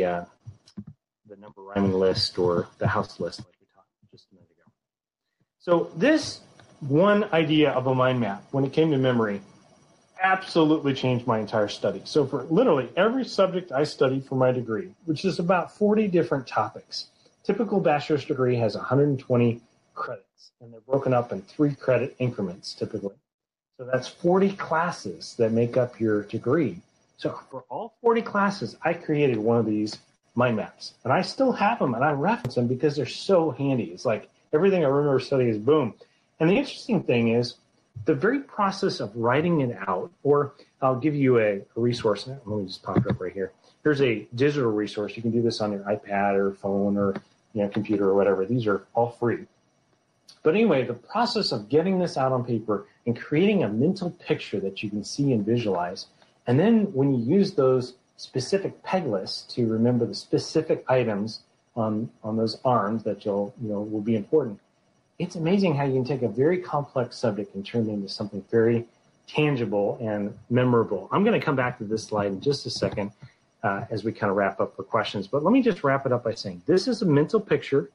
number rhyming list or the house list like we talked just a minute ago. So this one idea of a mind map, when it came to memory, absolutely changed my entire study. So for literally every subject I studied for my degree, which is about 40 different topics, typical bachelor's degree has 120 credits, and they're broken up in 3-credit increments typically. So that's 40 classes that make up your degree. So for all 40 classes, I created one of these mind maps, and I still have them, and I reference them because they're so handy. It's like everything I remember studying is boom. And the interesting thing is the very process of writing it out, or I'll give you a resource. Let me just pop it up right here. Here's a digital resource. You can do this on your iPad or phone or computer or whatever. These are all free. But anyway, the process of getting this out on paper and creating a mental picture that you can see and visualize, and then when you use those specific peg lists to remember the specific items on those arms that will be important, it's amazing how you can take a very complex subject and turn it into something very tangible and memorable. I'm going to come back to this slide in just a second as we kind of wrap up for questions. But let me just wrap it up by saying this is a mental picture.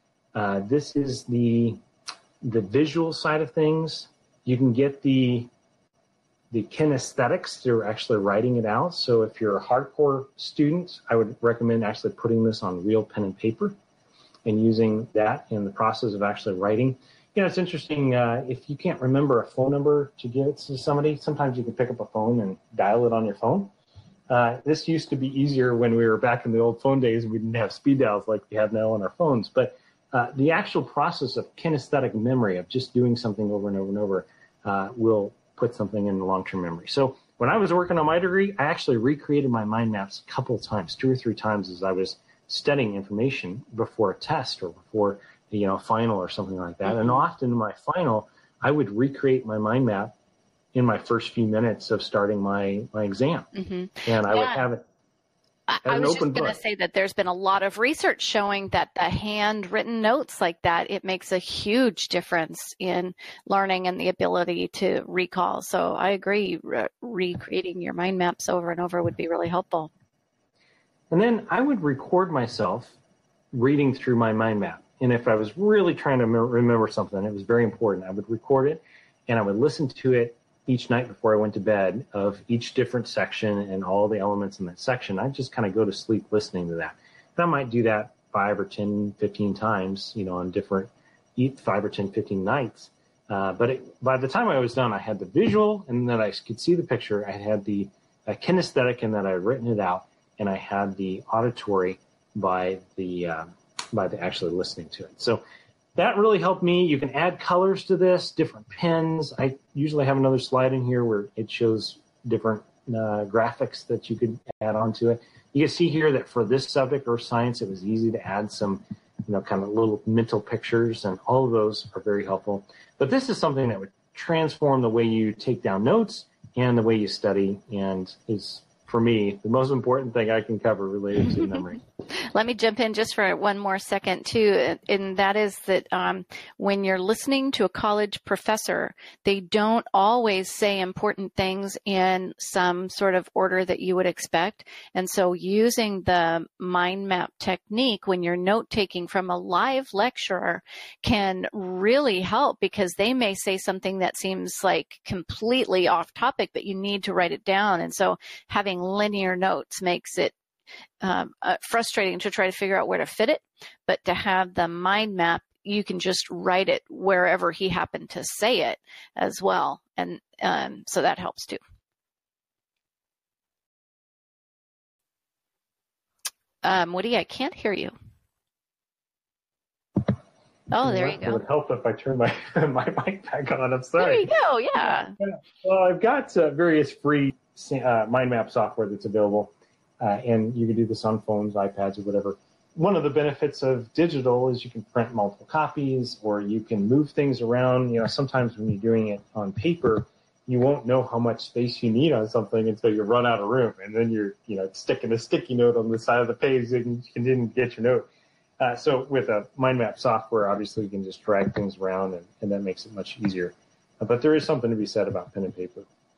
This is the visual side of things. You can get the kinesthetics through actually writing it out. So if you're a hardcore student, I would recommend actually putting this on real pen and paper and using that in the process of actually writing. It's interesting, if you can't remember a phone number to give it to somebody, sometimes you can pick up a phone and dial it on your phone. This used to be easier when we were back in the old phone days and we didn't have speed dials like we have now on our phones. But the actual process of kinesthetic memory, of just doing something over and over and over, will put something in the long-term memory. So when I was working on my degree, I actually recreated my mind maps a couple of times, 2 or 3 times, as I was studying information before a test or before a final or something like that. Mm-hmm. And often in my final, I would recreate my mind map in my first few minutes of starting my exam. Mm-hmm. And I would have it I was just going to say that there's been a lot of research showing that the handwritten notes like that, it makes a huge difference in learning and the ability to recall. So I agree, recreating your mind maps over and over would be really helpful. And then I would record myself reading through my mind map. And if I was really trying to remember something, it was very important, I would record it and I would listen to it each night before I went to bed of each different section and all the elements in that section. I'd just kind of go to sleep listening to that. And I might do that 5 or 10, 15 times, on different 5 or 10, 15 nights. But by the time I was done, I had the visual and then I could see the picture. I had the kinesthetic and that I had written it out, and I had the auditory by the actually listening to it. So that really helped me. You can add colors to this, different pens. I usually have another slide in here where it shows different graphics that you could add onto it. You can see here that for this subject, Earth Science, it was easy to add some, kind of little mental pictures, and all of those are very helpful. But this is something that would transform the way you take down notes and the way you study, and is, for me, the most important thing I can cover related to memory. Let me jump in just for one more second, too, and that is that when you're listening to a college professor, they don't always say important things in some sort of order that you would expect. And so using the mind map technique when you're note-taking from a live lecturer can really help, because they may say something that seems like completely off topic, but you need to write it down. And so having linear notes makes it frustrating to try to figure out where to fit it, but to have the mind map, you can just write it wherever he happened to say it as well. And so that helps too. Woody, I can't hear you. Oh, there you go. It would help if I turn my mic back on. I'm sorry. There you go. Yeah. Well, I've got various free mind map software that's available. And you can do this on phones, iPads, or whatever. One of the benefits of digital is you can print multiple copies, or you can move things around. Sometimes when you're doing it on paper, you won't know how much space you need on something until you run out of room. And then you're, sticking a sticky note on the side of the page and you didn't get your note. So with a mind map software, obviously you can just drag things around and that makes it much easier. But there is something to be said about pen and paper.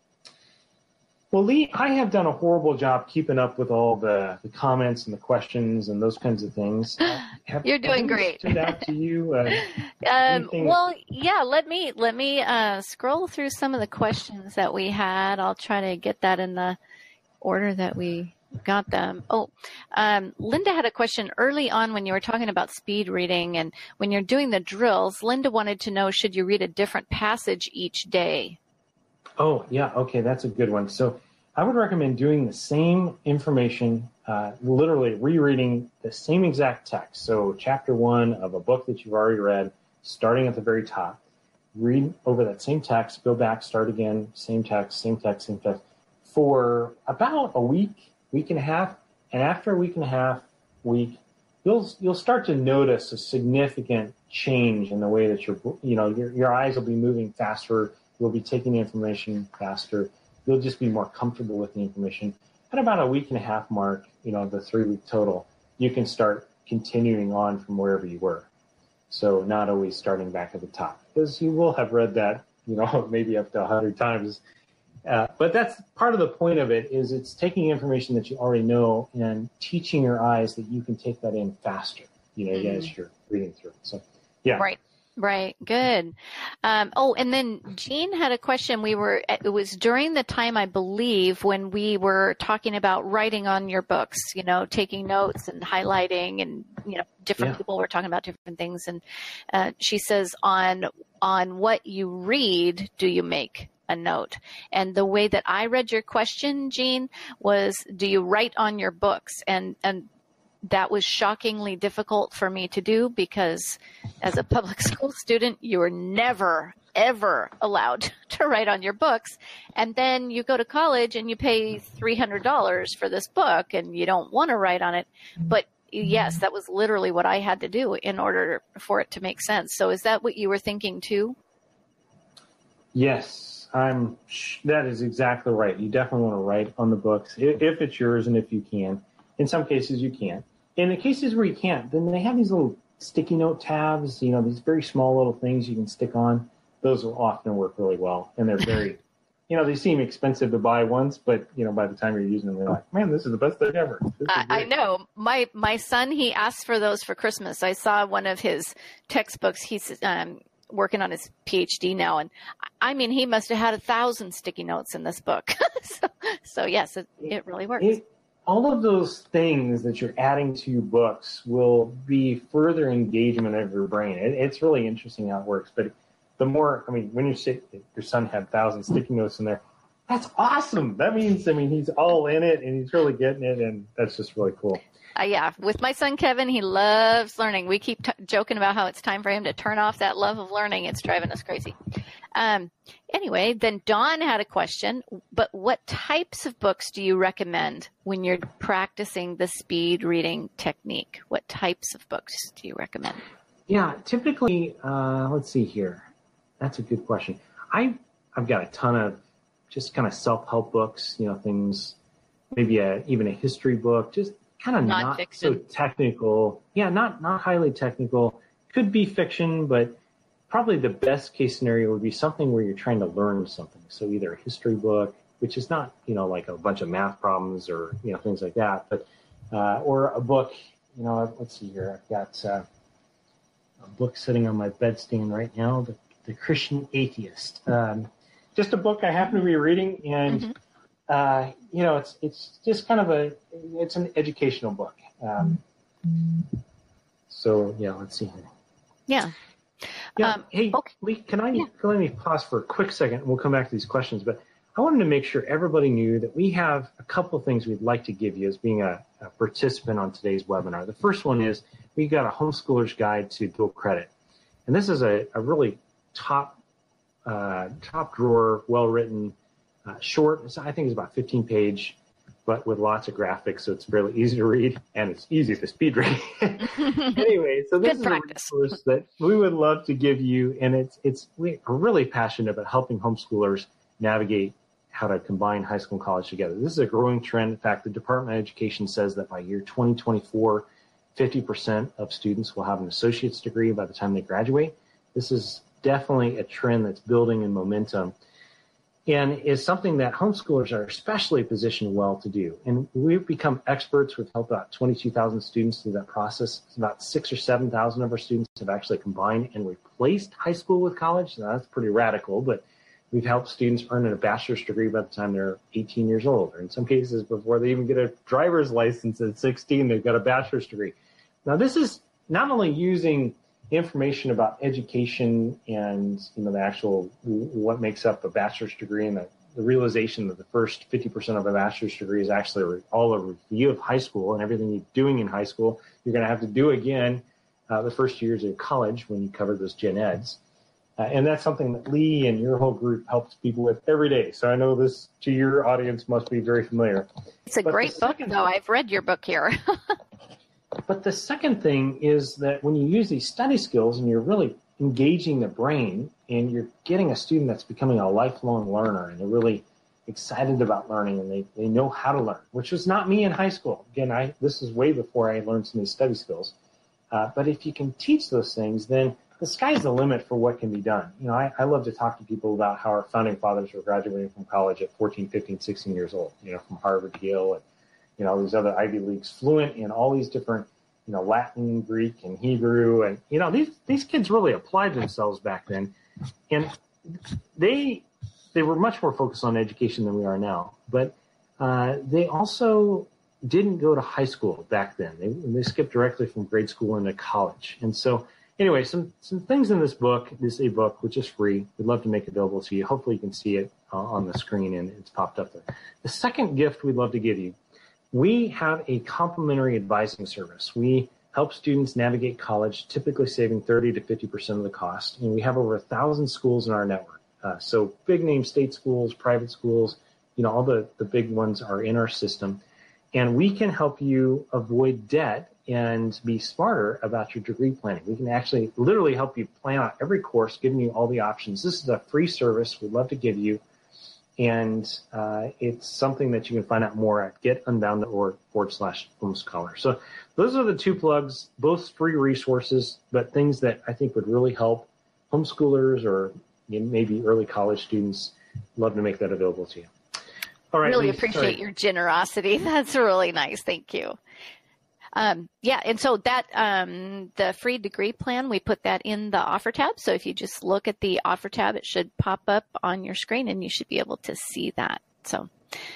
Well, Lee, I have done a horrible job keeping up with all the comments and the questions and those kinds of things. You're doing great. Stood out to you? Well, yeah. Let me scroll through some of the questions that we had. I'll try to get that in the order that we got them. Linda had a question early on when you were talking about speed reading, and when you're doing the drills. Linda wanted to know, should you read a different passage each day? Oh, yeah. Okay, that's a good one. So I would recommend doing the same information, literally rereading the same exact text. So chapter 1 of a book that you've already read, starting at the very top, read over that same text, go back, start again, same text, for about a week, week and a half. And after a week and a half, you'll start to notice a significant change in the way that your eyes will be moving faster. You'll be taking the information faster. You'll just be more comfortable with the information. At about a week and a half mark, the 3-week total, you can start continuing on from wherever you were. So not always starting back at the top, because you will have read that, maybe up to 100 times. But that's part of the point of it, is it's taking information that you already know and teaching your eyes that you can take that in faster, as you're reading through it. So, yeah. Right. Good. And then Jean had a question. It was during the time, I believe, when we were talking about writing on your books, taking notes and highlighting, and, different people were talking about different things. And she says, on what you read, do you make a note? And the way that I read your question, Jean, was, do you write on your books? And that was shockingly difficult for me to do, because as a public school student, you were never, ever allowed to write on your books. And then you go to college and you pay $300 for this book and you don't want to write on it. But yes, that was literally what I had to do in order for it to make sense. So is that what you were thinking too? Yes, that is exactly right. You definitely want to write on the books if it's yours and if you can. In some cases, you can't. In the cases where you can't, then they have these little sticky note tabs, these very small little things you can stick on. Those will often work really well. And they're very, they seem expensive to buy once, but, by the time you're using them, you're like, man, this is the best thing ever. I know. My son, he asked for those for Christmas. I saw one of his textbooks. He's working on his PhD now. And I mean, he must have had 1,000 sticky notes in this book. so yes, it really works. All of those things that you're adding to your books will be further engagement of your brain. It's really interesting how it works. But the more, when you say your son had 1,000 sticky notes in there, that's awesome. That means, he's all in it and he's really getting it. And that's just really cool. Yeah. With my son, Kevin, he loves learning. We keep joking about how it's time for him to turn off that love of learning. It's driving us crazy. Anyway, then Dawn had a question, but what types of books do you recommend when you're practicing the speed reading technique? What types of books do you recommend? Yeah, typically, let's see here. That's a good question. I've got a ton of just kind of self-help books, things, maybe even a history book, just kind of not so technical. Yeah, not highly technical. Could be fiction, but probably the best case scenario would be something where you're trying to learn something. So either a history book, which is not, like a bunch of math problems or, things like that, but, or a book, let's see here. I've got a book sitting on my bedstand right now, The Christian Atheist. Just a book I happen to be reading, and, it's just kind of it's an educational book. So yeah, let's see here. Yeah. Yeah. Hey, okay. Lee, let me pause for a quick second and we'll come back to these questions, but I wanted to make sure everybody knew that we have a couple things we'd like to give you as being a participant on today's webinar. The first one is we got a homeschooler's guide to dual credit. And this is a really top drawer, well-written, short. I think it's about 15-page, but with lots of graphics, so it's really easy to read, and it's easy to speed read. Anyway, so this is a resource that we would love to give you, and we're really passionate about helping homeschoolers navigate how to combine high school and college together. This is a growing trend. In fact, the Department of Education says that by year 2024, 50% of students will have an associate's degree by the time they graduate. This is definitely a trend that's building in momentum and is something that homeschoolers are especially positioned well to do. And we've become experts. We've helped about 22,000 students through that process. It's about 6,000 or 7,000 of our students have actually combined and replaced high school with college. Now, that's pretty radical, but we've helped students earn a bachelor's degree by the time they're 18 years old, or in some cases before they even get a driver's license at 16, they've got a bachelor's degree. Now, this is not only using information about education and, the actual what makes up a bachelor's degree and the realization that the first 50% of a bachelor's degree is actually all a review of high school and everything you're doing in high school, you're going to have to do again the first years of college when you cover those gen eds. And that's something that Lee and your whole group helps people with every day. So I know this to your audience must be very familiar. It's a great book, though. I've read your book here. But the second thing is that when you use these study skills and you're really engaging the brain and you're getting a student that's becoming a lifelong learner and they're really excited about learning and they know how to learn, which was not me in high school. Again, this is way before I learned some of these study skills. But if you can teach those things, then the sky's the limit for what can be done. I love to talk to people about how our founding fathers were graduating from college at 14, 15, 16 years old, from Harvard, Yale, and all these other Ivy Leagues, fluent in all these different, Latin, Greek, and Hebrew. And, these kids really applied themselves back then. And they were much more focused on education than we are now. But they also didn't go to high school back then. They skipped directly from grade school into college. And so, anyway, some things in this book, this ebook, which is free. We'd love to make it available to you. Hopefully you can see it on the screen and it's popped up there. The second gift we'd love to give you, we have a complimentary advising service. We help students navigate college, typically saving 30 to 50% of the cost. And we have over 1,000 schools in our network. So big name state schools, private schools, all the big ones are in our system. And we can help you avoid debt and be smarter about your degree planning. We can actually literally help you plan out every course, giving you all the options. This is a free service we'd love to give you. And it's something that you can find out more at getunbound.org/homescholar. So those are the two plugs, both free resources, but things that I think would really help homeschoolers or maybe early college students. Love to make that available to you. All right. Really appreciate your generosity. That's really nice. Thank you. And so that the free degree plan, we put that in the offer tab. So if you just look at the offer tab, it should pop up on your screen and you should be able to see that. So,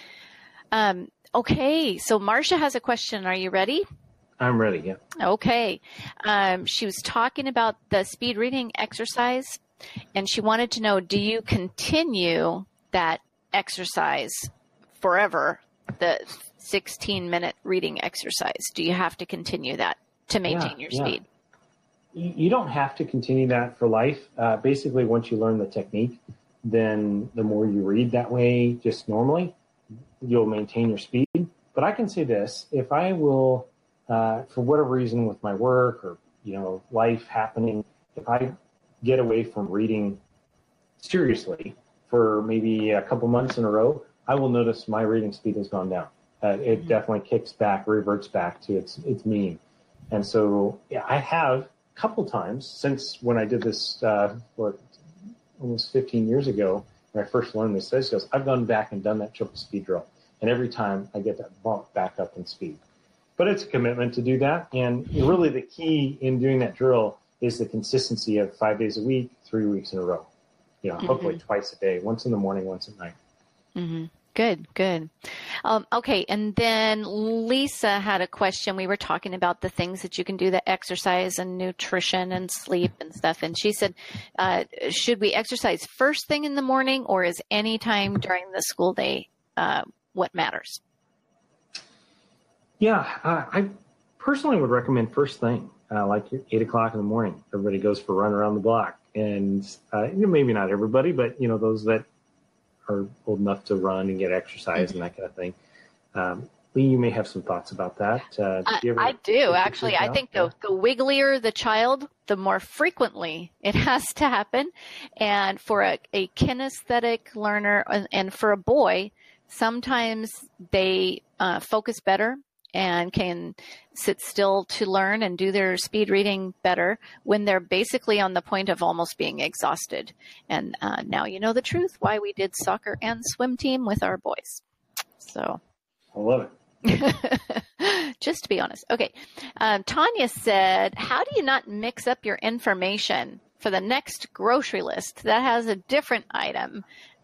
okay. So Marcia has a question. Are you ready? I'm ready. Yeah. Okay. She was talking about the speed reading exercise and she wanted to know, do you continue that exercise forever? The 16-minute reading exercise. Do you have to continue that to maintain your speed? You don't have to continue that for life. Basically, once you learn the technique, then the more you read that way, just normally, you'll maintain your speed. But I can say this, if I will, for whatever reason with my work or, life happening, if I get away from reading seriously for maybe a couple months in a row, I will notice my reading speed has gone down. It definitely kicks back, reverts back to its mean. And so, I have a couple times since when I did this, almost 15 years ago, when I first learned the study skills, I've gone back and done that triple speed drill. And every time I get that bump back up in speed. But it's a commitment to do that. And really the key in doing that drill is the consistency of 5 days a week, 3 weeks in a row. Hopefully twice a day, once in the morning, once at night. Mm-hmm. Good. Okay. And then Lisa had a question. We were talking about the things that you can do, the exercise and nutrition and sleep and stuff. And she said, should we exercise first thing in the morning or is any time during the school day what matters? Yeah, I personally would recommend first thing, like 8 o'clock in the morning. Everybody goes for a run around the block. And maybe not everybody, but, those that are old enough to run and get exercise and that kind of thing. Lee, you may have some thoughts about that. I do, actually. I think the wigglier the child, the more frequently it has to happen. And for a kinesthetic learner and for a boy, sometimes they focus better and can sit still to learn and do their speed reading better when they're basically on the point of almost being exhausted. And now you know the truth why we did soccer and swim team with our boys. So I love it. Just to be honest. Okay. Tanya said, how do you not mix up your information for the next grocery list that has a different item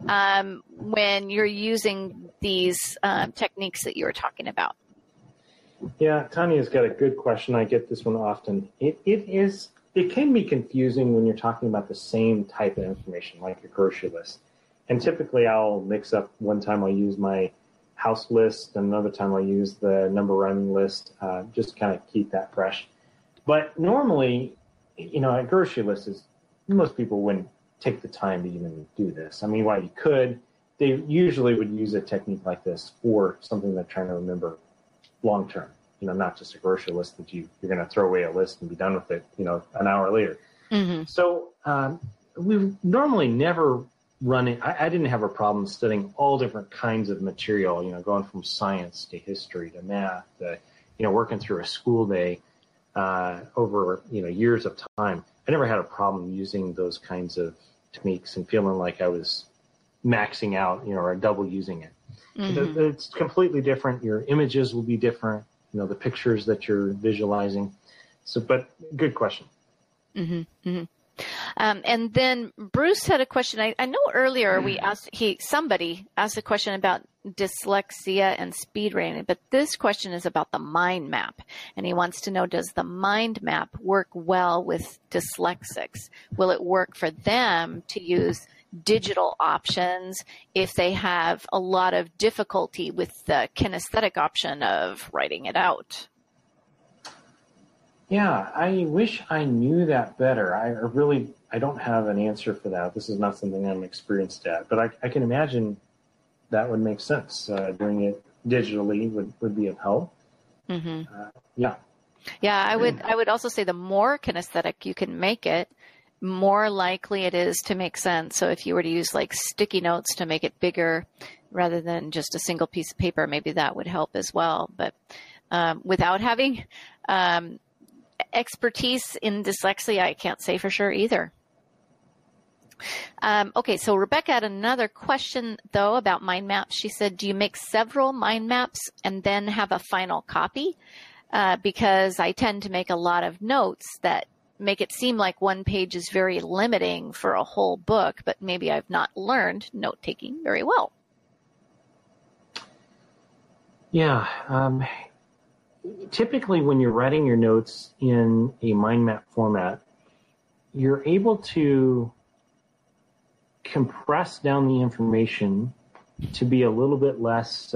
when you're using these techniques that you were talking about? Yeah, Tanya's got a good question. I get this one often. It can be confusing when you're talking about the same type of information, like a grocery list. And typically I'll mix up. One time I'll use my house list, and another time I'll use the number running list, just kind of keep that fresh. But normally, a grocery list is, most people wouldn't take the time to even do this. I mean, while you could, they usually would use a technique like this for something they're trying to remember long term, not just a grocery list that you're going to throw away a list and be done with it, an hour later. Mm-hmm. So we normally never run it. I didn't have a problem studying all different kinds of material, going from science to history to math, working through a school day over, years of time. I never had a problem using those kinds of techniques and feeling like I was maxing out, or double using it. Mm-hmm. It's completely different. Your images will be different, the pictures that you're visualizing. So, but good question. Mm-hmm. Mm-hmm. And then Bruce had a question. I know earlier somebody asked a question about dyslexia and speed reading, but this question is about the mind map. And he wants to know, does the mind map work well with dyslexics? Will it work for them to use digital options if they have a lot of difficulty with the kinesthetic option of writing it out? Yeah, I wish I knew that better. I don't have an answer for that. This is not something I'm experienced at, but I can imagine that would make sense. Doing it digitally would be of help. Mm-hmm. Yeah. Yeah, I would also say the more kinesthetic you can make it, more likely it is to make sense. So if you were to use like sticky notes to make it bigger rather than just a single piece of paper, maybe that would help as well. But without having expertise in dyslexia, I can't say for sure either. Okay, so Rebecca had another question, though, about mind maps. She said, do you make several mind maps and then have a final copy? Because I tend to make a lot of notes that make it seem like one page is very limiting for a whole book, but maybe I've not learned note-taking very well. Yeah. Typically, when you're writing your notes in a mind map format, you're able to compress down the information to be a little bit less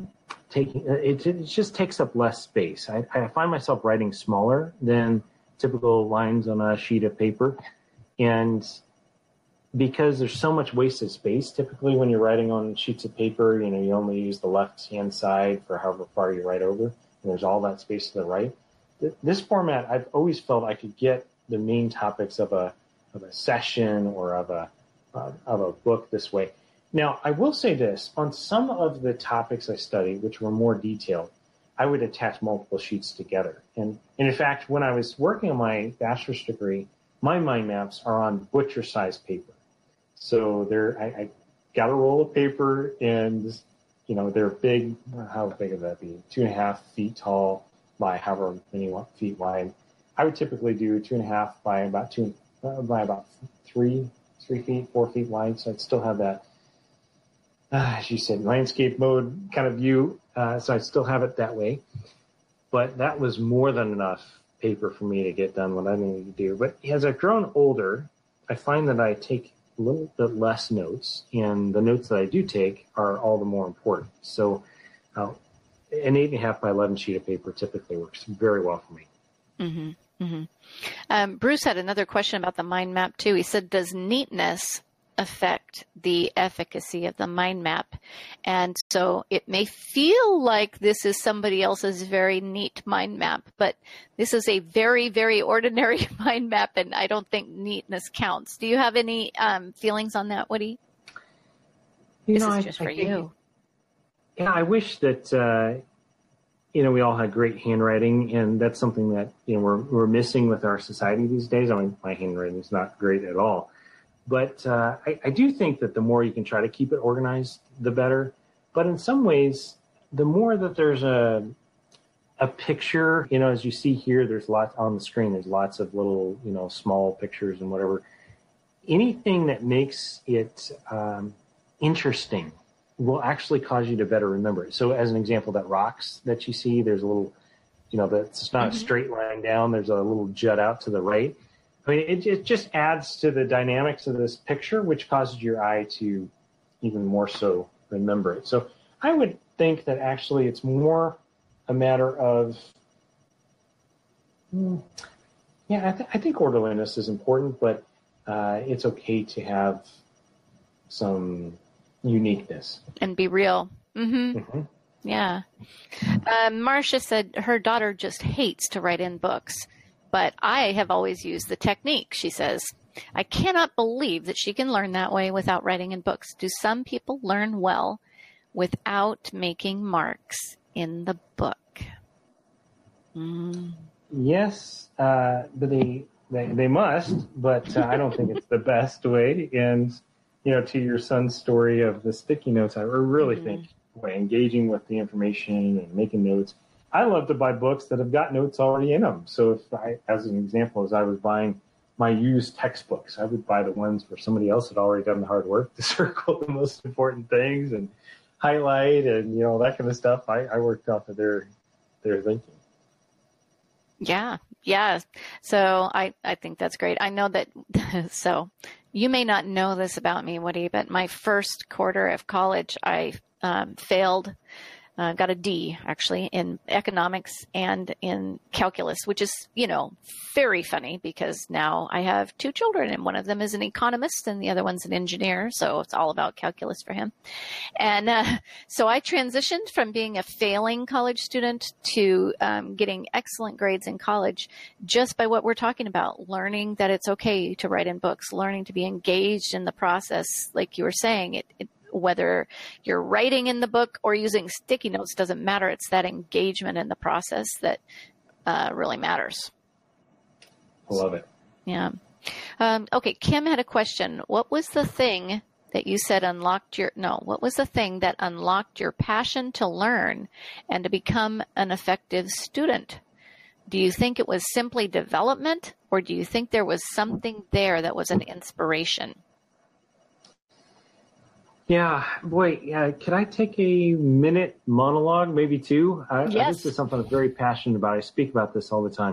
it just takes up less space. I find myself writing smaller than typical lines on a sheet of paper, and because there's so much wasted space, typically when you're writing on sheets of paper, you only use the left hand side for however far you write over, and there's all that space to the right. This format, I've always felt I could get the main topics of a session or of a book this way. Now, I will say this, on some of the topics I studied, which were more detailed, I would attach multiple sheets together. And in fact, when I was working on my bachelor's degree, my mind maps are on butcher-sized paper. So I got a roll of paper, and they're big. How big would that be? 2.5 feet tall by however many feet wide. I would typically do 2.5 by about 3 feet, 4 feet wide. So I'd still have that, as you said, landscape mode kind of view. So I'd still have it that way. But that was more than enough paper for me to get done what I needed to do. But as I've grown older, I find that I take a little bit less notes, and the notes that I do take are all the more important. So an 8.5 by 11 sheet of paper typically works very well for me. Mm-hmm. Mm-hmm. Bruce had another question about the mind map too. He said, does neatness affect the efficacy of the mind map? And so it may feel like this is somebody else's very neat mind map, but this is a very, very ordinary mind map, and I don't think neatness counts. Do you have any feelings on that, Woody? This is just for you. Yeah, I wish that we all had great handwriting, and that's something that, we're missing with our society these days. I mean, my handwriting is not great at all. But I do think that the more you can try to keep it organized, the better. But in some ways, the more that there's a picture, as you see here, there's lots on the screen. There's lots of little, small pictures and whatever. Anything that makes it interesting will actually cause you to better remember it. So as an example, that rocks that you see, there's a little, that's not a straight line down. There's a little jut out to the right. I mean, it just adds to the dynamics of this picture, which causes your eye to even more so remember it. So I would think that actually it's more a matter of, I think orderliness is important, but it's okay to have some uniqueness. And be real. Mm-hmm. Yeah. Marcia said her daughter just hates to write in books. But I have always used the technique, she says. I cannot believe that she can learn that way without writing in books. Do some people learn well without making marks in the book? Yes, but they must, but I don't think it's the best way. And, to your son's story of the sticky notes, I really think engaging with the information and making notes. I love to buy books that have got notes already in them. So if as an example, as I was buying my used textbooks, I would buy the ones where somebody else had already done the hard work to circle the most important things and highlight and, that kind of stuff. I worked off of their thinking. Yeah. So I think that's great. I know that, so you may not know this about me, Woody, but my first quarter of college, I failed. Got a D, actually, in economics and in calculus, which is, very funny because now I have two children and one of them is an economist and the other one's an engineer. So it's all about calculus for him. And so I transitioned from being a failing college student to getting excellent grades in college just by what we're talking about, learning that it's okay to write in books, learning to be engaged in the process. Like you were saying, whether you're writing in the book or using sticky notes doesn't matter. It's that engagement in the process that really matters. I love it. Yeah. Okay. Kim had a question. What was the thing that you said what was the thing that unlocked your passion to learn and to become an effective student? Do you think it was simply development, or do you think there was something there that was an inspiration? Yeah, boy, could I take a minute monologue, maybe two? Yes. This is something I'm very passionate about. I speak about this all the time.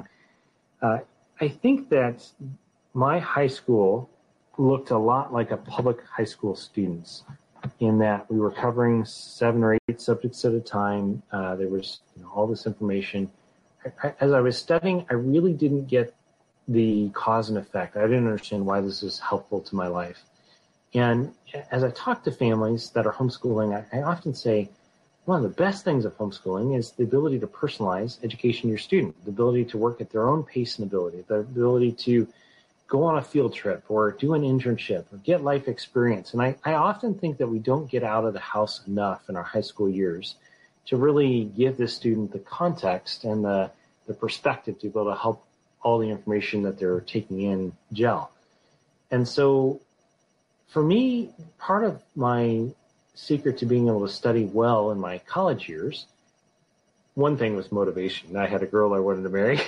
I think that my high school looked a lot like a public high school student's in that we were covering 7 or 8 subjects at a time. There was all this information. As I was studying, I really didn't get the cause and effect. I didn't understand why this was helpful to my life. And as I talk to families that are homeschooling, I often say one of the best things of homeschooling is the ability to personalize education to your student, the ability to work at their own pace and ability, the ability to go on a field trip or do an internship or get life experience. And I often think that we don't get out of the house enough in our high school years to really give the student the context and the perspective to be able to help all the information that they're taking in gel. And so for me, part of my secret to being able to study well in my college years, one thing was motivation. I had a girl I wanted to marry.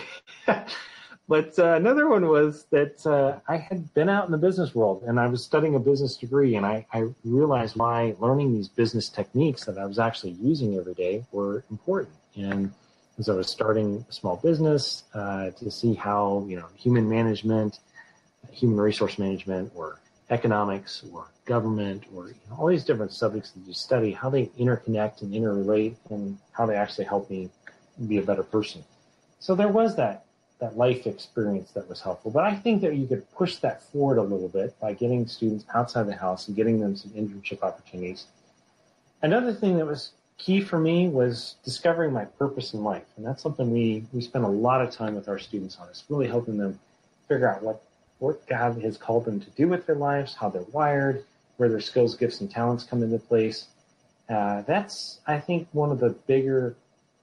But another one was that I had been out in the business world and I was studying a business degree, and I realized why learning these business techniques that I was actually using every day were important. And as I was starting a small business, to see how, human management, human resource management, or economics or government or all these different subjects that you study, how they interconnect and interrelate and how they actually help me be a better person. So there was that life experience that was helpful. But I think that you could push that forward a little bit by getting students outside the house and getting them some internship opportunities. Another thing that was key for me was discovering my purpose in life. And that's something we spend a lot of time with our students on. It's really helping them figure out what God has called them to do with their lives, how they're wired, where their skills, gifts, and talents come into place. That's, I think, one of the bigger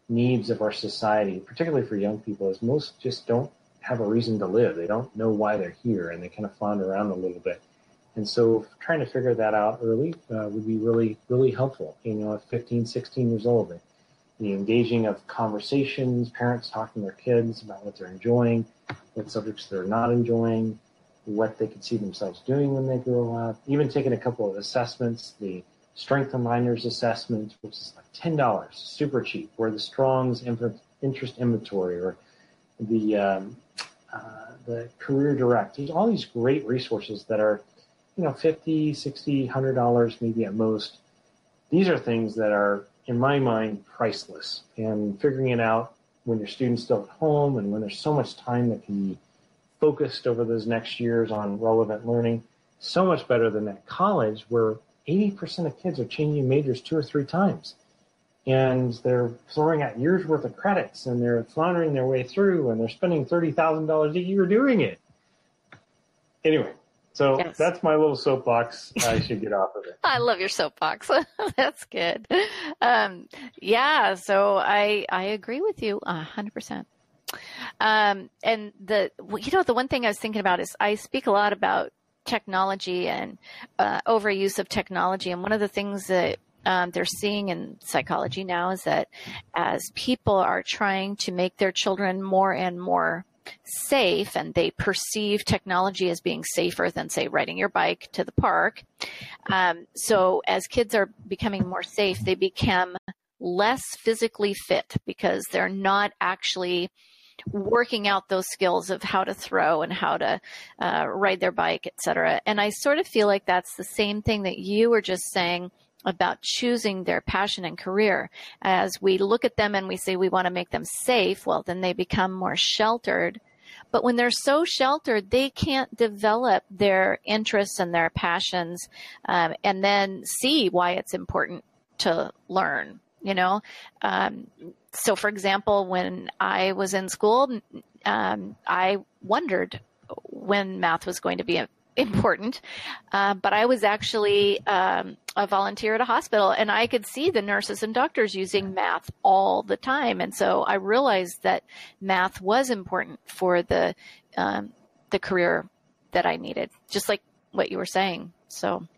needs of our society, particularly for young people, is most just don't have a reason to live. They don't know why they're here, and they kind of flounder around a little bit. And so trying to figure that out early would be really, really helpful. At 15, 16 years old, the engaging of conversations, parents talking to their kids about what they're enjoying, what subjects they're not enjoying, what they could see themselves doing when they grow up, even taking a couple of assessments, the Strengths and Minors assessment, which is like $10, super cheap, or the Strong's Interest Inventory, or the Career Direct. There's all these great resources that are, $50, $60, $100 maybe at most. These are things that are, in my mind, priceless. And figuring it out when your student's still at home and when there's so much time that can be focused over those next years on relevant learning, so much better than at college, where 80% of kids are changing majors 2 or 3 times. And they're throwing out years worth of credits, and they're floundering their way through, and they're spending $30,000 a year doing it. Anyway, so yes. That's my little soapbox. I should get off of it. I love your soapbox. That's good. So I agree with you 100%. And the one thing I was thinking about is I speak a lot about technology and overuse of technology. And one of the things that they're seeing in psychology now is that as people are trying to make their children more and more safe, and they perceive technology as being safer than, say, riding your bike to the park. So as kids are becoming more safe, they become less physically fit because they're not actually working out those skills of how to throw and how to ride their bike, et cetera. And I sort of feel like that's the same thing that you were just saying about choosing their passion and career. As we look at them and we say we want to make them safe, well, then they become more sheltered. But when they're so sheltered, they can't develop their interests and their passions and then see why it's important to learn, So, for example, when I was in school, I wondered when math was going to be important, but I was actually a volunteer at a hospital, and I could see the nurses and doctors using math all the time. And so I realized that math was important for the career that I needed, just like what you were saying. So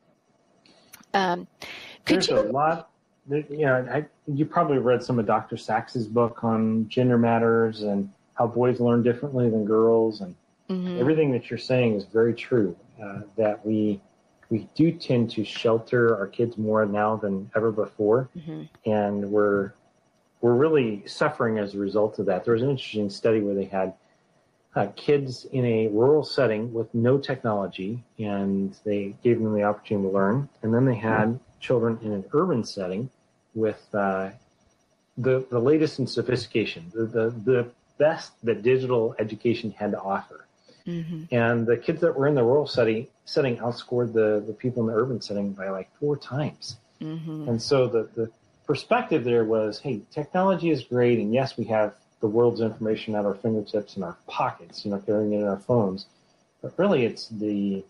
there's a lot. You probably read some of Dr. Sax's book on gender matters and how boys learn differently than girls, and everything that you're saying is very true. That we do tend to shelter our kids more now than ever before, and we're really suffering as a result of that. There was an interesting study where they had kids in a rural setting with no technology, and they gave them the opportunity to learn, and then they had children in an urban setting with the latest in sophistication, the best that digital education had to offer. And the kids that were in the rural setting outscored the people in the urban setting by like 4 times. And so the perspective there was, hey, technology is great, and yes, we have the world's information at our fingertips in our pockets, carrying it in our phones. But really, it's the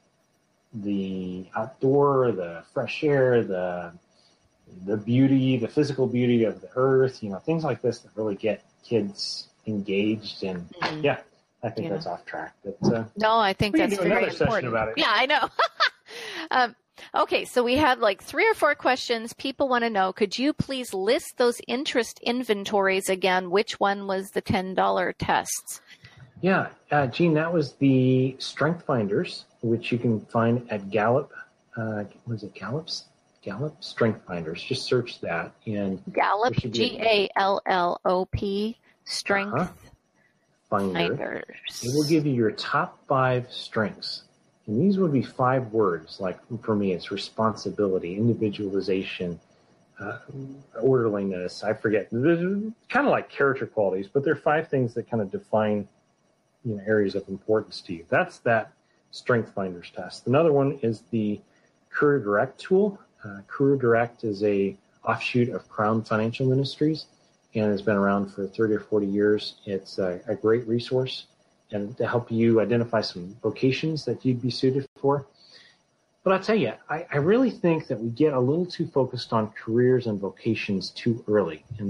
outdoor, the fresh air, the beauty, the physical beauty of the earth, things like this that really get kids engaged. And I think that's off track. But, no, I think that's very important. Session about it. Yeah, I know. Okay, so we have like 3 or 4 questions. People want to know, could you please list those interest inventories again? Which one was the $10 tests? Yeah, Gene, that was the Strength Finders, which you can find at Gallup. Was it Gallup's? Gallup Strength Finders. Just search that. And Gallup, Gallop, Strength Finders. It will give you your top 5 strengths. And these would be 5 words. Like for me, it's responsibility, individualization, orderliness. I forget. Kind of like character qualities, but they're 5 things that kind of define areas of importance to you. That's that Strength Finders test. Another one is the Career Direct tool. Career Direct is a offshoot of Crown Financial Ministries and has been around for 30 or 40 years. It's a great resource and to help you identify some vocations that you'd be suited for. But I'll tell you, I really think that we get a little too focused on careers and vocations too early, in that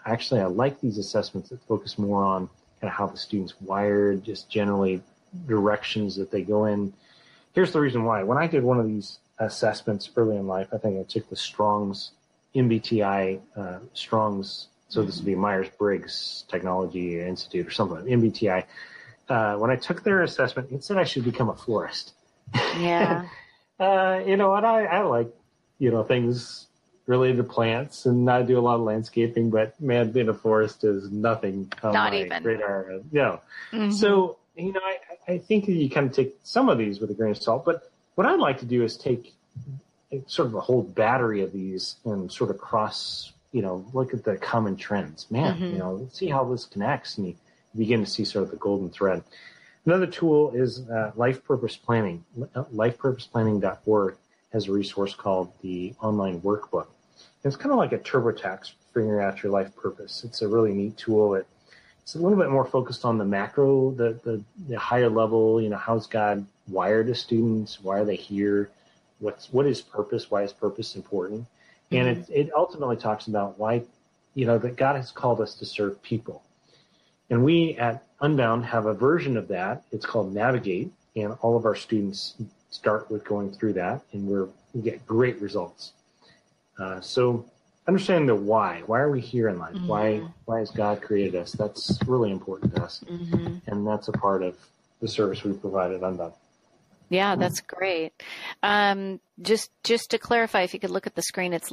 actually, I like these assessments that focus more on kind of how the student's wired, just generally directions that they go in. Here's the reason why. When I did one of these assessments early in life, I think I took the Strong's MBTI, Strong's, so this would be Myers-Briggs Technology Institute or something, MBTI. When I took their assessment, it said I should become a florist. Yeah. And I like, things related to plants, and I do a lot of landscaping, but man, being a florist is nothing on Not my even. radar. Mm-hmm. So, I think that you kind of take some of these with a grain of salt, but what I'd like to do is take sort of a whole battery of these and sort of cross, look at the common trends. Man, Mm-hmm. let's see how this connects, and you begin to see sort of the golden thread. Another tool is Life Purpose Planning. LifePurposePlanning.org has a resource called the Online Workbook. And it's kind of like a TurboTax for figuring out your life purpose. It's a really neat tool. It's a little bit more focused on the macro, the higher level, how's God wired a students? Why are they here? What is purpose? Why is purpose important? Mm-hmm. And it ultimately talks about why, that God has called us to serve people. And we at Unbound have a version of that. It's called Navigate, and all of our students start with going through that, and we get great results. So understanding the why. Why are we here in life? Mm-hmm. Why has God created us? That's really important to us. Mm-hmm. And that's a part of the service we provide at Unbound. Yeah, that's great. Just to clarify, if you could look at the screen, it's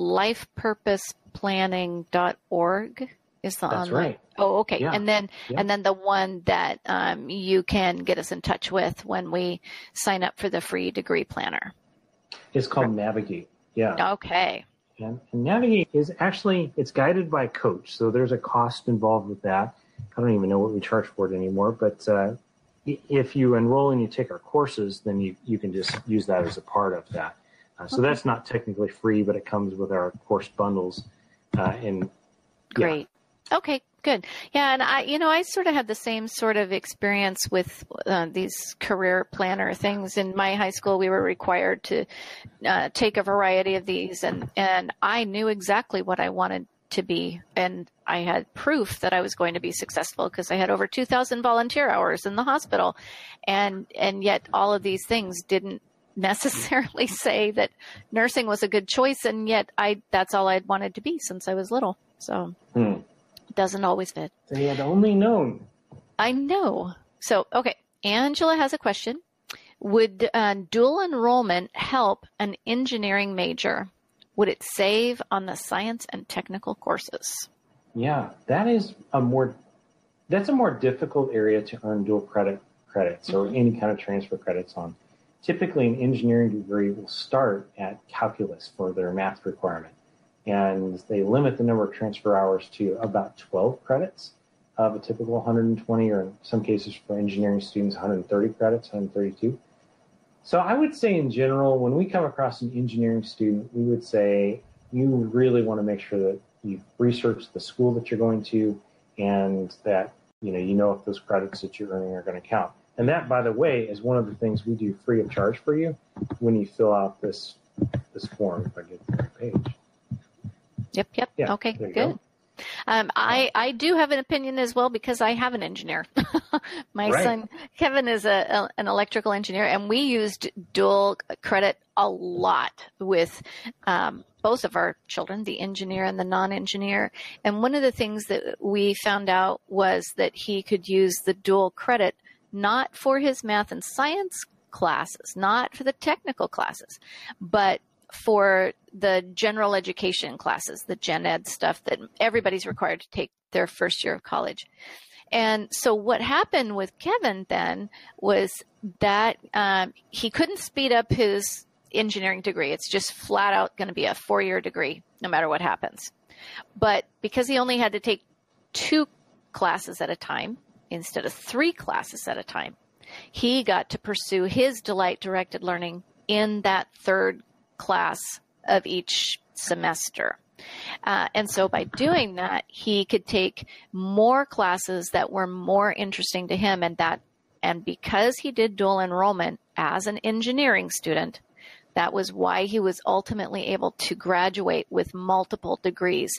lifepurposeplanning.org is the That's online. Right. Oh, okay. Yeah. And then the one that you can get us in touch with when we sign up for the free degree planner. It's called Navigate. Yeah. Okay. And Navigate is actually, it's guided by a coach. So there's a cost involved with that. I don't even know what we charge for it anymore, but if you enroll and you take our courses, then you can just use that as a part of that. So that's not technically free, but it comes with our course bundles. Great. Okay, good. Yeah, and I sort of had the same sort of experience with these career planner things. In my high school, we were required to take a variety of these, and I knew exactly what I wanted to be, and I had proof that I was going to be successful because I had over 2,000 volunteer hours in the hospital, and yet all of these things didn't necessarily say that nursing was a good choice, and yet that's all I'd wanted to be since I was little. So it doesn't always fit. They had only known. I know. So, okay. Angela has a question. Would dual enrollment help an engineering major? Would it save on the science and technical courses? Yeah, that's a more difficult area to earn dual credits or any kind of transfer credits on. Typically, an engineering degree will start at calculus for their math requirement. And they limit the number of transfer hours to about 12 credits of a typical 120, or in some cases for engineering students, 130 credits, 132. So I would say in general, when we come across an engineering student, we would say you really want to make sure that you've researched the school that you're going to, and that you know if those credits that you're earning are going to count. And that, by the way, is one of the things we do free of charge for you when you fill out this form. If I get to the right page. Yep. Yeah, okay, good. Go. I do have an opinion as well because I have an engineer. My son, Kevin, is an electrical engineer, and we used dual credit a lot with both of our children, the engineer and the non-engineer. And one of the things that we found out was that he could use the dual credit not for his math and science classes, not for the technical classes, but for the general education classes, the gen ed stuff that everybody's required to take their first year of college. And so what happened with Kevin then was that he couldn't speed up his engineering degree. It's just flat out going to be a 4-year degree, no matter what happens. But because he only had to take 2 classes at a time instead of 3 classes at a time, he got to pursue his delight-directed learning in that 3rd class of each semester. And so by doing that, he could take more classes that were more interesting to him, and because he did dual enrollment as an engineering student, that was why he was ultimately able to graduate with multiple degrees.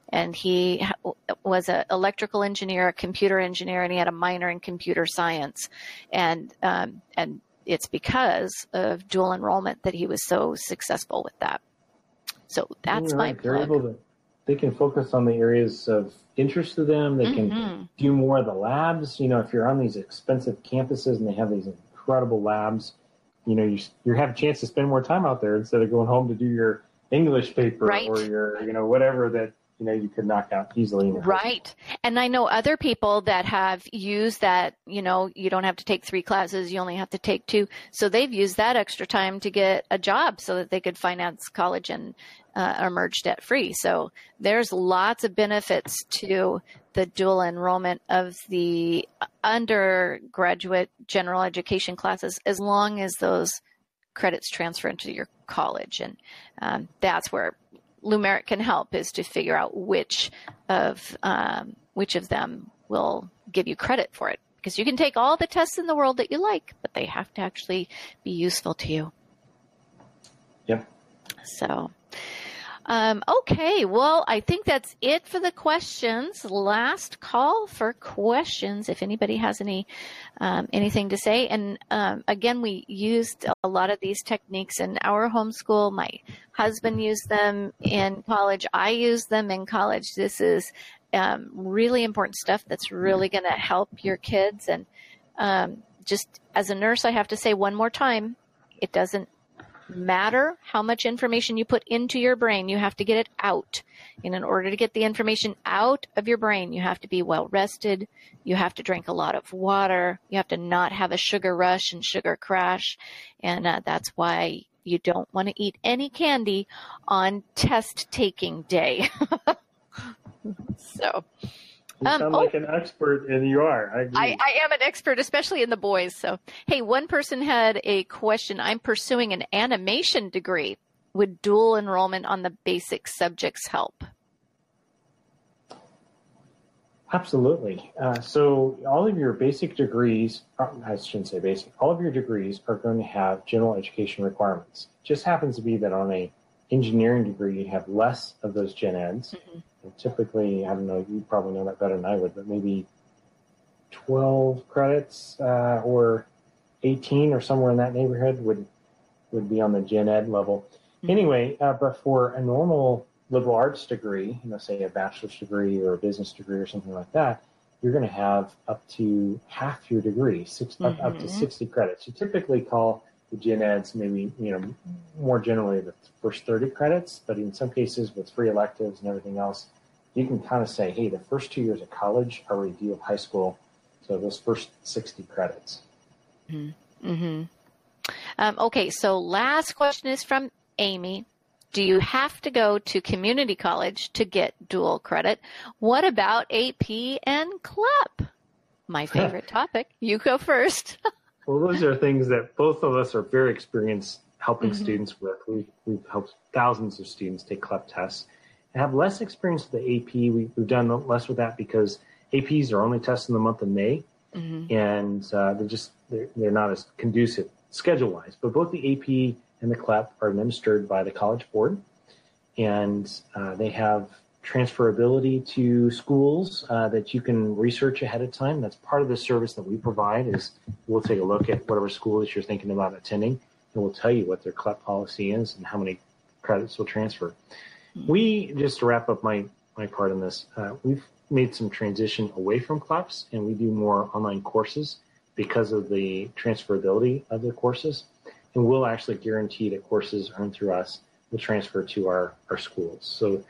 and he was an electrical engineer, a computer engineer, and he had a minor in computer science. And it's because of dual enrollment that he was so successful with that. So that's my plug. They can focus on the areas of interest to them. They can do more of the labs. If you're on these expensive campuses and they have these incredible labs, you have a chance to spend more time out there instead of going home to do your English paper or your, whatever that, you could knock out easily. Right. And I know other people that have used that, you don't have to take 3 classes, you only have to take 2. So they've used that extra time to get a job so that they could finance college and emerge debt free. So there's lots of benefits to the dual enrollment of the undergraduate general education classes, as long as those credits transfer into your college. And that's where Lumeric can help, is to figure out which of them will give you credit for it. Because you can take all the tests in the world that you like, but they have to actually be useful to you. Yep. So, okay. Well, I think that's it for the questions. Last call for questions, if anybody has anything to say. And again, we used a lot of these techniques in our homeschool. My husband used them in college. I used them in college. This is really important stuff that's really going to help your kids. And just as a nurse, I have to say one more time, it doesn't matter how much information you put into your brain, you have to get it out. And in order to get the information out of your brain, you have to be well rested. You have to drink a lot of water. You have to not have a sugar rush and sugar crash. And that's why you don't want to eat any candy on test taking day. So. You sound like an expert, and you are. I agree. I am an expert, especially in the boys. So, hey, one person had a question. I'm pursuing an animation degree. Would dual enrollment on the basic subjects help? Absolutely. So all of your basic degrees, I shouldn't say basic, all of your degrees are going to have general education requirements. It just happens to be that on a engineering degree, you have less of those gen eds. Mm-hmm. And typically, I don't know, you probably know that better than I would, but maybe 12 credits or 18 or somewhere in that neighborhood would be on the gen ed level. Mm-hmm. Anyway, but for a normal liberal arts degree, say a bachelor's degree or a business degree or something like that, you're going to have up to half your degree, up to 60 credits. You typically call the gen eds maybe, more generally the first 30 credits, but in some cases with free electives and everything else, you can kind of say, hey, the first 2 years of college are a review of high school, so those first 60 credits. Mm-hmm. Okay, so last question is from Amy. Do you have to go to community college to get dual credit? What about AP and CLEP? My favorite topic. You go first. Well, those are things that both of us are very experienced helping students with. We've helped thousands of students take CLEP tests and have less experience with the AP. We've done less with that because APs are only tested in the month of May, and they're not as conducive schedule-wise. But both the AP and the CLEP are administered by the College Board, and they have transferability to schools that you can research ahead of time. That's part of the service that we provide. Is we'll take a look at whatever school that you're thinking about attending, and we'll tell you what their CLEP policy is and how many credits will transfer. We, just to wrap up my part in this, we've made some transition away from CLEPs, and we do more online courses because of the transferability of the courses. And we'll actually guarantee that courses earned through us will transfer to our schools. So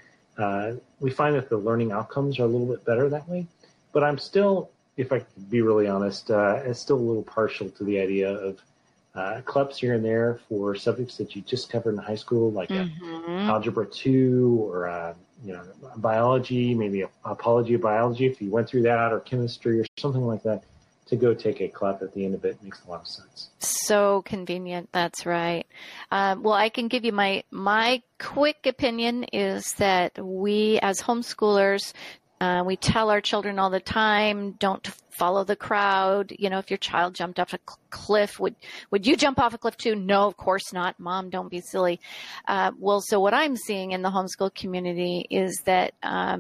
we find that the learning outcomes are a little bit better that way. But I'm still, if I could be really honest, still a little partial to the idea of CLEPs here and there for subjects that you just covered in high school, like Algebra 2 or biology, maybe apology of biology, if you went through that, or chemistry or something like that. To go take a CLEP at the end of it makes a lot of sense. So convenient. That's right. Well, I can give you my quick opinion is that we as homeschoolers We tell our children all the time, don't follow the crowd. You know, if your child jumped off a cliff, would you jump off a cliff too? No, of course not. Mom, don't be silly. Well, so what I'm seeing in the homeschool community is that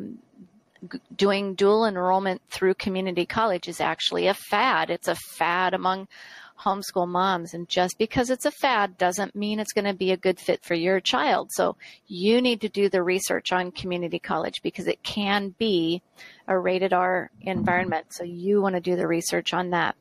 doing dual enrollment through community college is actually a fad. It's a fad among homeschool moms. And just because it's a fad doesn't mean it's going to be a good fit for your child. So you need to do the research on community college because it can be a rated R environment. So you want to do the research on that.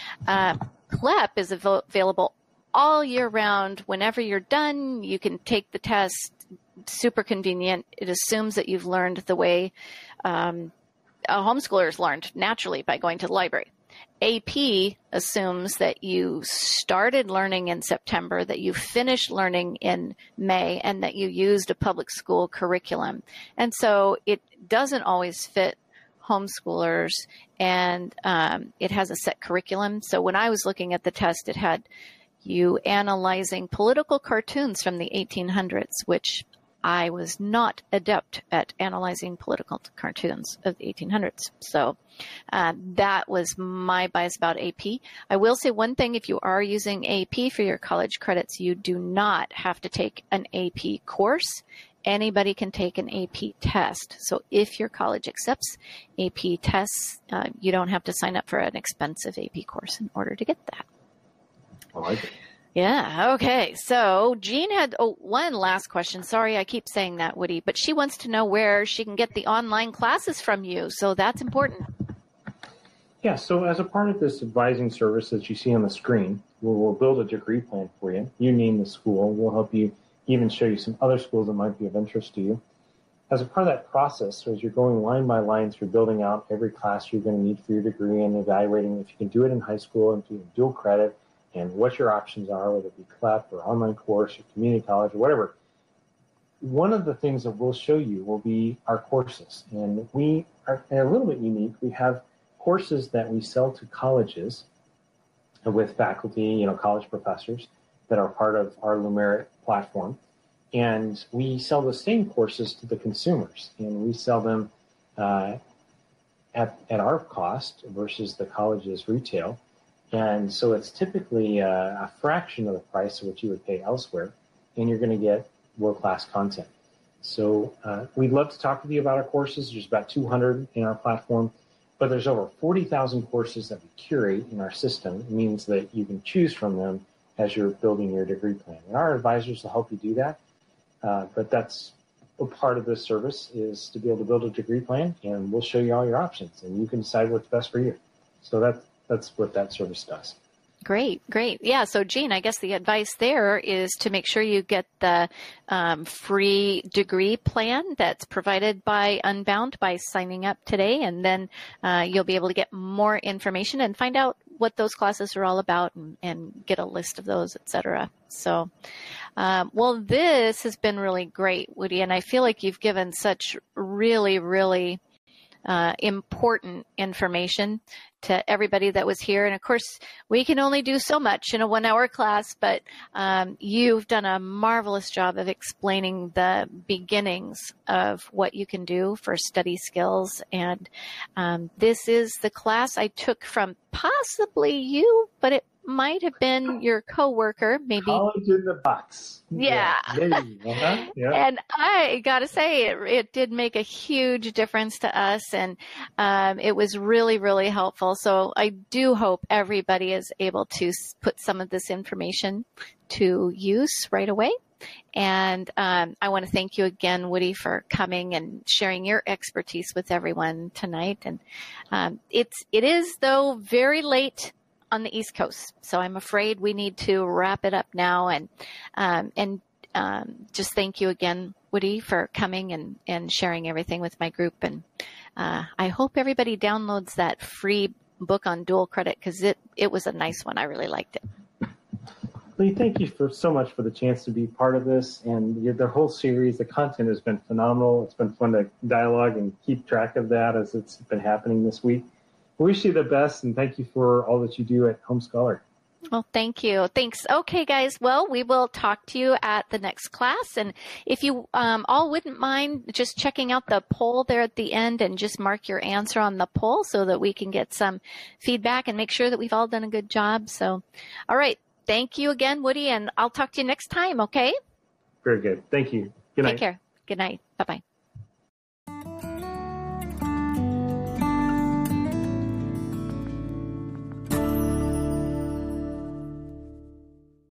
CLEP is available all year round. Whenever you're done, you can take the test. Super convenient. It assumes that you've learned the way homeschoolers learned naturally by going to the library. AP assumes that you started learning in September, that you finished learning in May, and that you used a public school curriculum. And so it doesn't always fit homeschoolers, and it has a set curriculum. So when I was looking at the test, it had you analyzing political cartoons from the 1800s, which I was not adept at analyzing political cartoons of the 1800s. So that was my bias about AP. I will say one thing, if you are using AP for your college credits, you do not have to take an AP course. Anybody can take an AP test. So if your college accepts AP tests, you don't have to sign up for an expensive AP course in order to get that. I like it. Yeah. Okay. So Jean had one last question. Sorry, I keep saying that, Woody, but she wants to know where she can get the online classes from you. So that's important. Yeah. So as a part of this advising service that you see on the screen, we'll build a degree plan for you. You name the school. We'll help you even show you some other schools that might be of interest to you. As a part of that process, so as you're going line by line through building out every class you're going to need for your degree and evaluating if you can do it in high school and do dual credit, and what your options are, whether it be CLEP or online course or community college or whatever. One of the things that we'll show you will be our courses. And we are a little bit unique. We have courses that we sell to colleges with faculty, college professors that are part of our Lumerit platform. And we sell the same courses to the consumers. And we sell them at our cost versus the college's retail. And so it's typically a fraction of the price of what you would pay elsewhere, and you're going to get world-class content. So we'd love to talk with you about our courses. There's about 200 in our platform, but there's over 40,000 courses that we curate in our system. It means that you can choose from them as you're building your degree plan. And our advisors will help you do that, but that's a part of this service is to be able to build a degree plan, and we'll show you all your options, and you can decide what's best for you. So that's what that service does. Great. Yeah. So Jean, I guess the advice there is to make sure you get the free degree plan that's provided by Unbound by signing up today. And then you'll be able to get more information and find out what those classes are all about and get a list of those, et cetera. So, well, this has been really great, Woody. And I feel like you've given such really, really important information to everybody that was here. And of course, we can only do so much in a 1-hour class, but you've done a marvelous job of explaining the beginnings of what you can do for study skills. And this is the class I took from possibly you, but it might have been your coworker, maybe. College in the Box. Yeah. Yeah. And I got to say, it did make a huge difference to us, and it was really, really helpful. So I do hope everybody is able to put some of this information to use right away. And I want to thank you again, Woody, for coming and sharing your expertise with everyone tonight. And it is, though, very late on the East Coast. So I'm afraid we need to wrap it up now. And just thank you again, Woody, for coming and sharing everything with my group. And I hope everybody downloads that free book on dual credit because it was a nice one. I really liked it. Lee, thank you so much for the chance to be part of this. And the whole series, the content has been phenomenal. It's been fun to dialogue and keep track of that as it's been happening this week. We wish you the best, and thank you for all that you do at Home Scholar. Well, thank you. Thanks. Okay, guys. Well, we will talk to you at the next class. And if you all wouldn't mind just checking out the poll there at the end and just mark your answer on the poll so that we can get some feedback and make sure that we've all done a good job. So, all right. Thank you again, Woody, and I'll talk to you next time, okay? Very good. Thank you. Good night. Take care. Good night. Bye-bye.